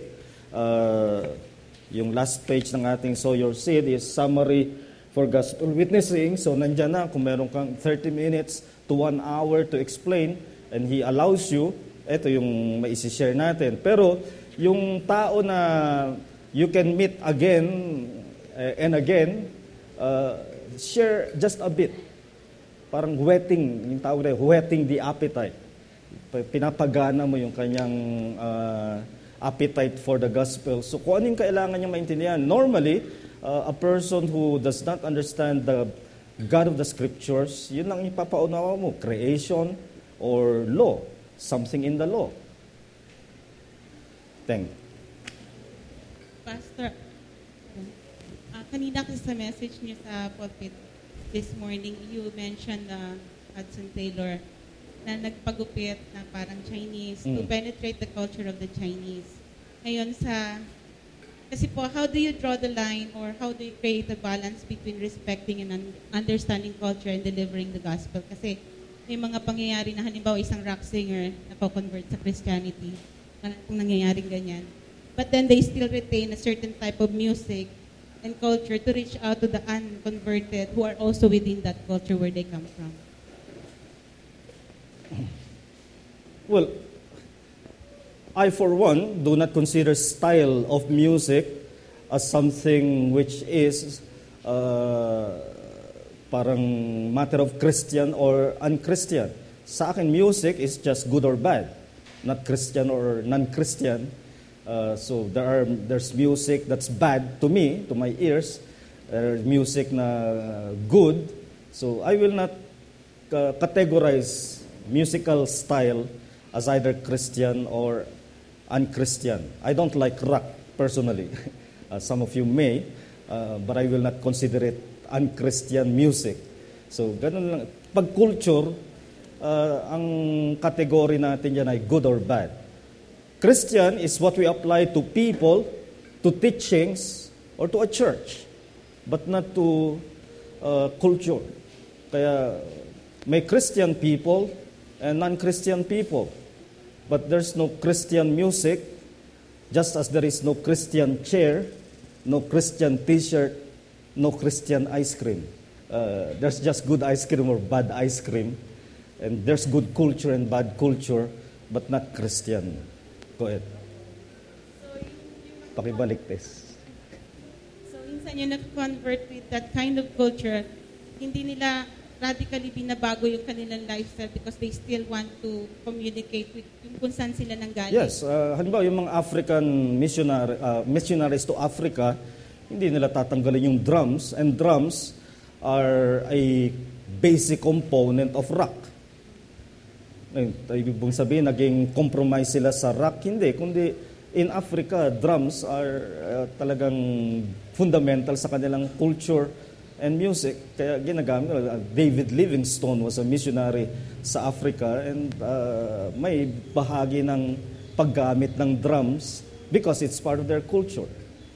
Yung last page ng ating Sow Your Seed is summary for gospel witnessing. So nandyan na, kung meron kang 30 minutes to 1 hour to explain, and He allows you, ito yung maisishare natin. Pero yung tao na you can meet again and again, share just a bit. parang whetting, yung tawag na whetting the appetite. Pinapagana mo yung kanyang appetite for the gospel. So kung ano yung kailangan niya maintindihan. Normally, a person who does not understand the God of the Scriptures, yun lang ipapaunawa mo, creation or law, something in the law. Thank you. Pastor, kanina kasi sa message niyo sa pulpit this morning, you mentioned Hudson Taylor na nagpagupit na parang Chinese to penetrate the culture of the Chinese. Ngayon kasi po, how do you draw the line or how do you create a balance between respecting and understanding culture and delivering the gospel? Kasi may mga pangyayari na halimbawa isang rock singer na convert sa Christianity, kung nangyayaring ganyan. But then they still retain a certain type of music and culture to reach out to the unconverted who are also within that culture where they come from. Well, I, for one, do not consider style of music as something which is parang matter of Christian or un-Christian. Sa akin, music is just good or bad, not Christian or non-Christian. So there's music that's bad to me, to my ears. There's music na good. So I will not categorize musical style as either Christian or un-Christian. I don't like rock personally. Some of you may, but I will not consider it un-Christian music. So ganun lang. Pag culture, ang category natin yan ay good or bad. Christian is what we apply to people, to teachings, or to a church, but not to culture. Kaya may Christian people and non-Christian people. But there's no Christian music, just as there is no Christian chair, no Christian t-shirt, no Christian ice cream. There's just good ice cream or bad ice cream. And there's good culture and bad culture, but not Christian. Go ahead. Pakibalik this. So, minsan yung nag-convert with that kind of culture, hindi nila radically binabago yung kanilang lifestyle because they still want to communicate with kung saan sila nanggaling. Yes. Halimbawa, yung mga African missionaries to Africa, hindi nila tatanggalin yung drums, and drums are a basic component of rock. Ibig mong sabihin, naging compromise sila sa rock? Hindi. Kundi in Africa, drums are talagang fundamental sa kanilang culture and music. Kaya ginagamit, David Livingstone was a missionary sa Africa, and may bahagi ng paggamit ng drums because it's part of their culture.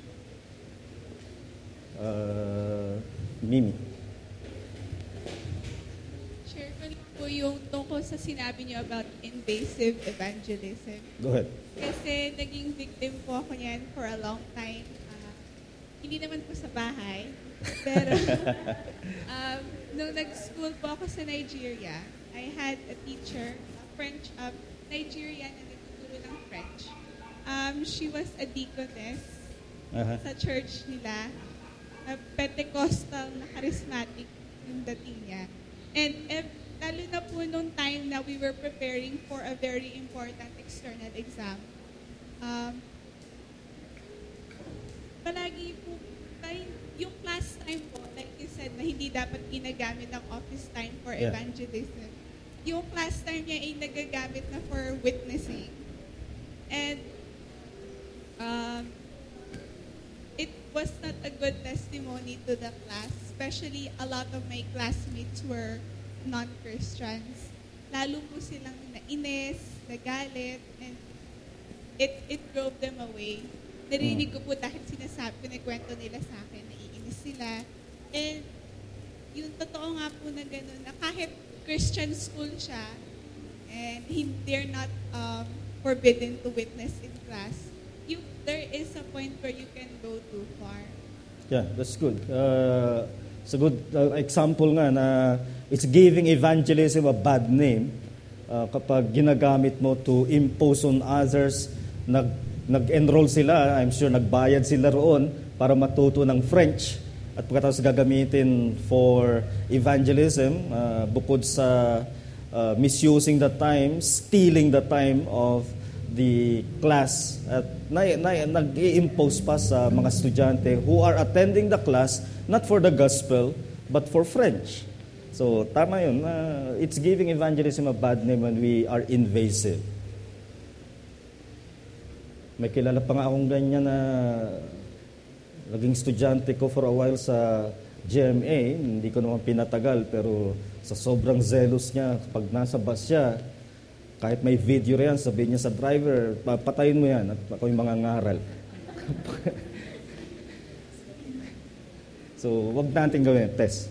Mimi. Share ko lang po yung tungkol sa sinabi niyo about invasive evangelism. Go ahead. Kasi naging victim po ako niyan for a long time. Hindi naman po sa bahay. Pero nung nag-school po ako sa Nigeria, I had a teacher, French, Nigerian na nagtuturo ng French. She was a deaconess sa church nila. Pentecostal na charismatic yung dating niya. And lalo na po nung time na we were preparing for a very important external exam. Palagi po, yung class time po, like you said, na hindi dapat ginagamit ang office time for evangelism. Yung class time niya ay nagagamit na for witnessing. And it was not a good testimony to the class, especially a lot of my classmates were non-Christians. Lalo po silang nainis, nagalit, and it drove them away. Narinig ko po dahil kinikwento nila sa akin, naiinis sila. And yung totoo nga po na gano'n, na kahit Christian school siya, and they're not forbidden to witness in class, there is a point where you can go too far. Yeah, that's good. It's a good example nga na it's giving evangelism a bad name kapag ginagamit mo to impose on others. Nag-enroll sila, I'm sure nagbayad sila roon para matuto ng French. At at pagkatapos gagamitin for evangelism, bukod sa misusing the time, stealing the time of the class, at nag-i-impose pa sa mga estudyante who are attending the class not for the gospel but for French. So tama yun, it's giving evangelism a bad name when we are invasive. May kilala pa nga akong ganyan na naging estudyante ko for a while sa GMA, hindi ko naman pinatagal, pero sa sobrang zealous niya, pag nasa bus siya, kahit may video riyan, sabihin niya sa driver, patayin mo yan, at ako'y mangangaral. So, wag natin gawin. Tess.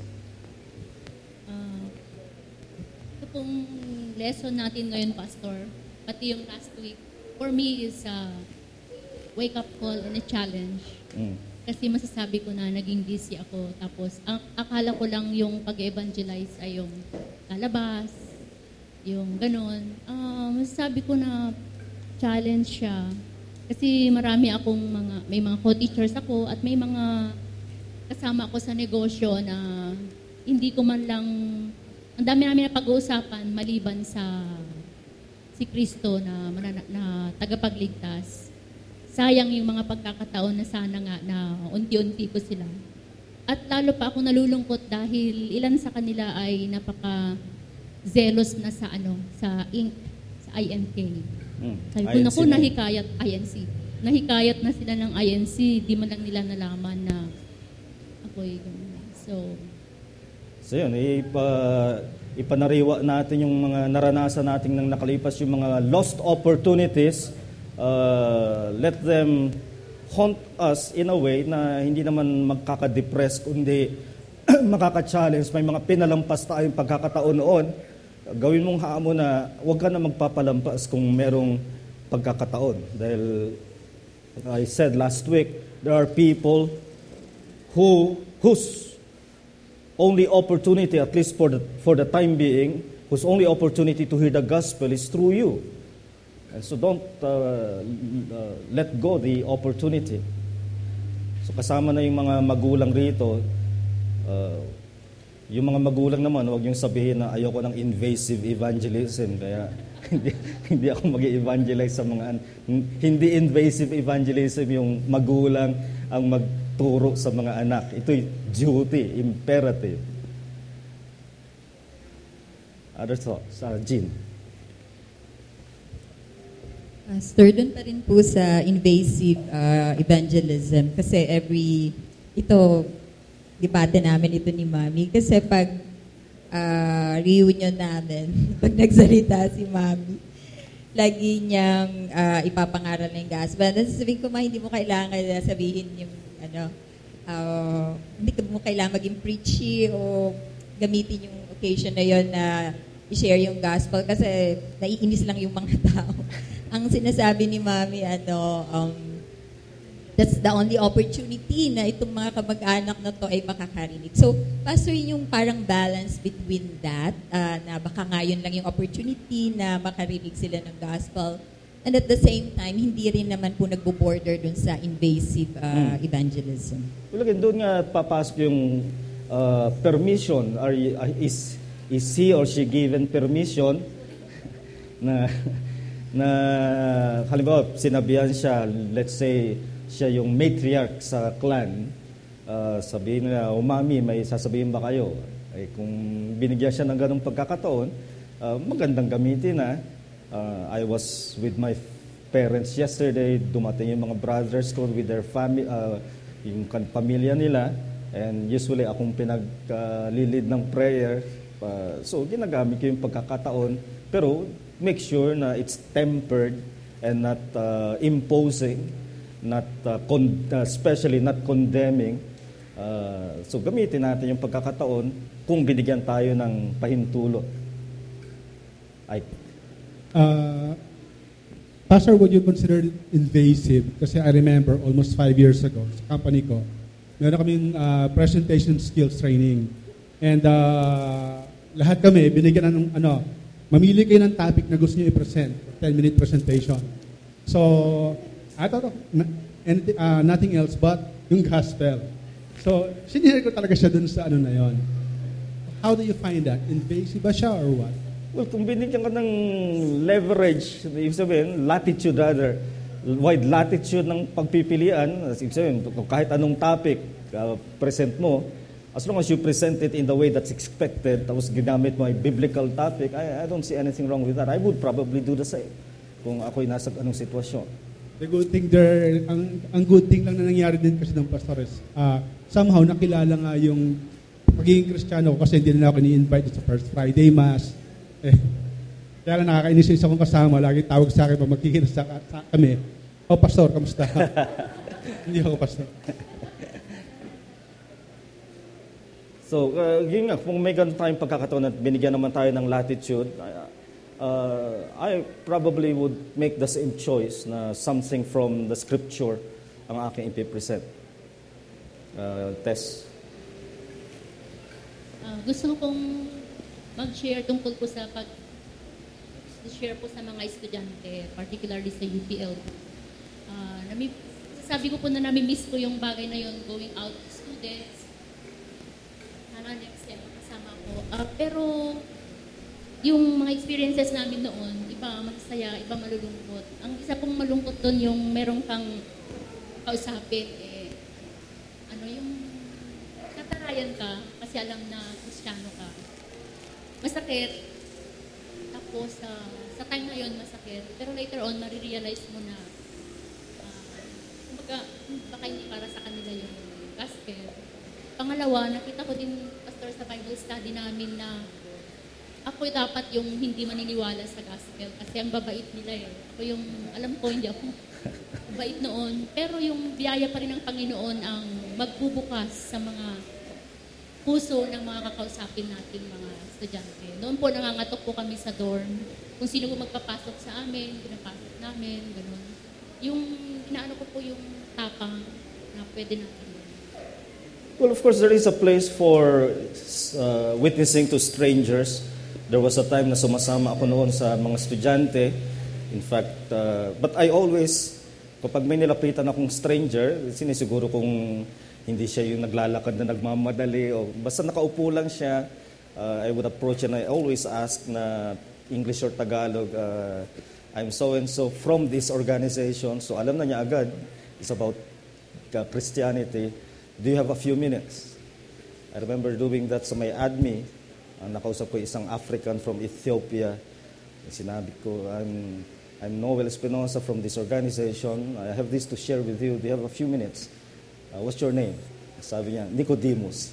Ito pong lesson natin ngayon, Pastor, pati yung last week, for me is a wake-up call and a challenge. Kasi masasabi ko na naging busy ako. Tapos, akala ko lang yung pag-evangelize ay yung lalabas, yung ganon. Masasabi ko na challenge siya. Kasi marami akong may mga co-teachers ako at may mga kasama ako sa negosyo na hindi ko man lang, ang dami namin na pag-uusapan maliban sa si Kristo na tagapagligtas. Sayang yung mga pagkakataon na sana nga na unti-unti ko sila. At lalo pa ako nalulungkot dahil ilan sa kanila ay napaka-zealous na sa INK. Sabi ko, naku, nahikayat INC. Nahikayat na sila ng INC, di man lang nila nalaman na ako'y gano'n. So yun, ipanariwa natin yung mga naranasan natin nang nakalipas, yung mga lost opportunities. Let them haunt us in a way na hindi naman magkaka-depress, kundi makaka-challenge. May mga pinalampas tayong pagkakataon noon. Gawin mong hamon na huwag ka na magpapalampas kung merong pagkakataon. Dahil, I said last week, there are people whose only opportunity, at least for the time being, whose only opportunity to hear the gospel is through you. And so don't let go the opportunity. So kasama na yung mga magulang rito. Yung mga magulang naman, huwag yung sabihin na ayoko ng invasive evangelism. Kaya hindi ako mag-evangelize sa mga hindi invasive evangelism yung magulang ang magturo sa mga anak. Ito'y duty, imperative. Other thoughts? Jean. Pastor, doon pa rin po sa invasive evangelism. Kasi debate namin ito ni Mami. Kasi pag reunion namin, pag nagsalita si Mami, lagi niyang ipapangaral ng gospel. Sabihin ko, hindi mo kailangan sabihin yung hindi mo kailangan maging preachy o gamitin yung occasion na yon na i-share yung gospel kasi naiinis lang yung mga tao. Ang sinasabi ni Mami, that's the only opportunity na itong mga kamag-anak na to ay makakarinig. So, Pastor, yung parang balance between that, na baka ngayon lang yung opportunity na makarinig sila ng gospel, and at the same time, hindi rin naman po nagbo-border dun sa invasive evangelism. Well, again, doon nga papasok yung permission. Is he or she given permission na halimbawa, sinabihan siya, let's say, siya yung matriarch sa clan, sabihin nila, Mami, may sasabihin ba kayo? Kung binigyan siya ng ganong pagkakataon, magandang gamitin na. I was with my parents yesterday, dumating yung mga brothers ko with their family, yung pamilya nila, and usually akong pinaglilid ng prayer. So, ginagamit ko yung pagkakataon, pero make sure na it's tempered and not imposing, not especially not condemning. So gamitin natin yung pagkakataon kung binigyan tayo ng pahintulot. Pastor, would you consider it invasive? Kasi I remember almost 5 years ago sa company ko, meron kaming presentation skills training. And lahat kami binigyan ng mamili kayo ng topic na gusto niyo i-present, 10-minute presentation. So, I thought of nothing else but yung gospel. So, sinihir ko talaga siya dun sa ano na yon. How do you find that? Invasive ba siya or what? Well, kung binigyan ka ng leverage, ibig sabihin, latitude rather, wide latitude ng pagpipilian, ibig sabihin, kahit anong topic present mo, as long as you present it in the way that's expected, tapos ginamit mo ay biblical topic, I don't see anything wrong with that. I would probably do the same kung ako'y nasa anong sitwasyon. The good thing there, ang good thing lang na nangyari din kasi ng pastores, somehow nakilala nga yung pagiging Kristiyano ko kasi hindi na ako ni-invite sa First Friday Mass. Kaya lang nakakainis yung isa kong kasama, lagi tawag sa akin pag magkikita sa kami, pastor, kamusta? Hindi ako pastor. So, yun nga, kung may ganun tayong pagkakataon at binigyan naman tayo ng latitude, I probably would make the same choice na something from the scripture ang aking ipipresent. Tess? Gusto ko pong mag-share tungkol po sa pag-share po sa mga estudyante, particularly sa UPL. Sabi ko po na nami-miss ko yung bagay na yun, going out students. Sana next year kasama ko. Pero yung mga experiences namin noon, iba masaya, iba malulungkot. Ang isa pong malungkot doon yung merong kang kausapin, yung katarayan ka kasi alam na Kristiyano ka. Masakit. Tapos, sa time na yun, masakit. Pero later on, marirealize mo na baka hindi para sa kanila yung gospel. Pangalawa, nakita ko din, pastor, sa Bible study namin na ako dapat yung hindi maniniwala sa gospel kasi ang babait nila eh. Ako yung, alam ko, hindi ako mabait noon. Pero yung biyaya pa rin ng Panginoon ang magbubukas sa mga puso ng mga kakausapin nating mga estudyante. Noon po nangangatok po kami sa dorm. Kung sino po magpapasok sa amin, pinapasok namin, gano'n. Yung inaano ko po yung tapang na pwede natin. Well, of course, there is a place for witnessing to strangers. There was a time na sumasama ako noon sa mga estudyante. In fact, but I always, kapag may nilapitan akong stranger, sinisiguro kung hindi siya yung naglalakad na nagmamadali o basta nakaupo lang siya, I would approach and I always ask na English or Tagalog, I'm so-and-so from this organization. So alam na niya agad, it's about Christianity. Do you have a few minutes? I remember doing that sa may ADMI. Nakausap ko isang African from Ethiopia. Sinabi ko, I'm Noel Espinosa from this organization. I have this to share with you. Do you have a few minutes? What's your name? Sabi niya, Nicodemus.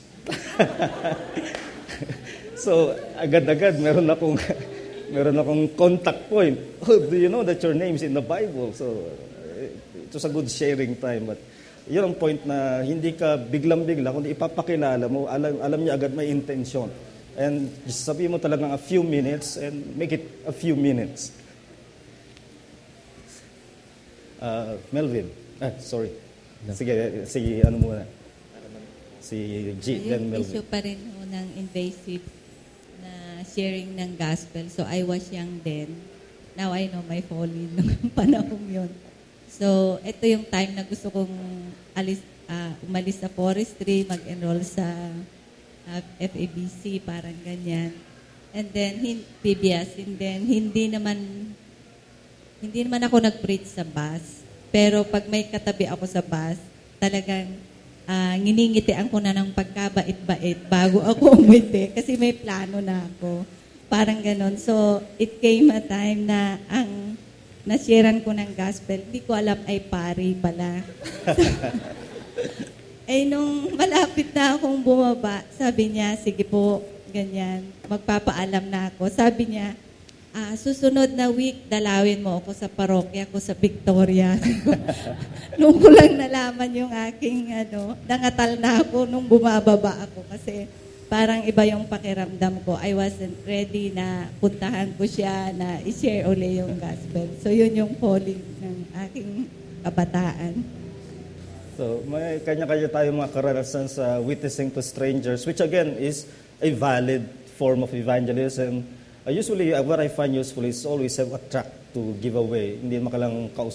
So, agad-agad, meron akong contact point. Oh, do you know that your name is in the Bible? So, it was a good sharing time. But yun ang point na hindi ka biglang-bigla, kundi ipapakilala mo, alam niya agad may intention. And sabihin mo talagang a few minutes and make it a few minutes. Melvin. Sorry. Sige, ano muna. Si G, then Melvin. Issue pa rin ho ng invasive na sharing ng gospel. So, I was young then. Now, I know my folly nung panahon yun. So, ito yung time na gusto kong umalis sa forestry, mag-enroll sa FABC, parang ganyan. And then, PBS. And then, hindi naman ako nag-preach sa bus. Pero pag may katabi ako sa bus, talagang nginingitian ko na ng pagkabait-bait bago ako umiti kasi may plano na ako. Parang ganon. So, it came a time na ang nasharean ko ng gospel, hindi ko alam ay pari pala. Nung malapit na akong bumaba, sabi niya, sige po, ganyan, magpapaalam na ako. Sabi niya, susunod na week, dalawin mo ako sa parokya ko sa Victoria. Nung ko lang nalaman yung aking, nangatal na ako nung bumababa ako kasi parang iba yung pakiramdam ko. I wasn't ready na puntahan ko siya na i-share uli yung gospel. So yun yung calling ng aking kabataan. So may kanya-kanya tayong mga karanasan sa witnessing to strangers, which again is a valid form of evangelism. Usually, what I find useful is always have a tract to give away. Hindi makalang kausap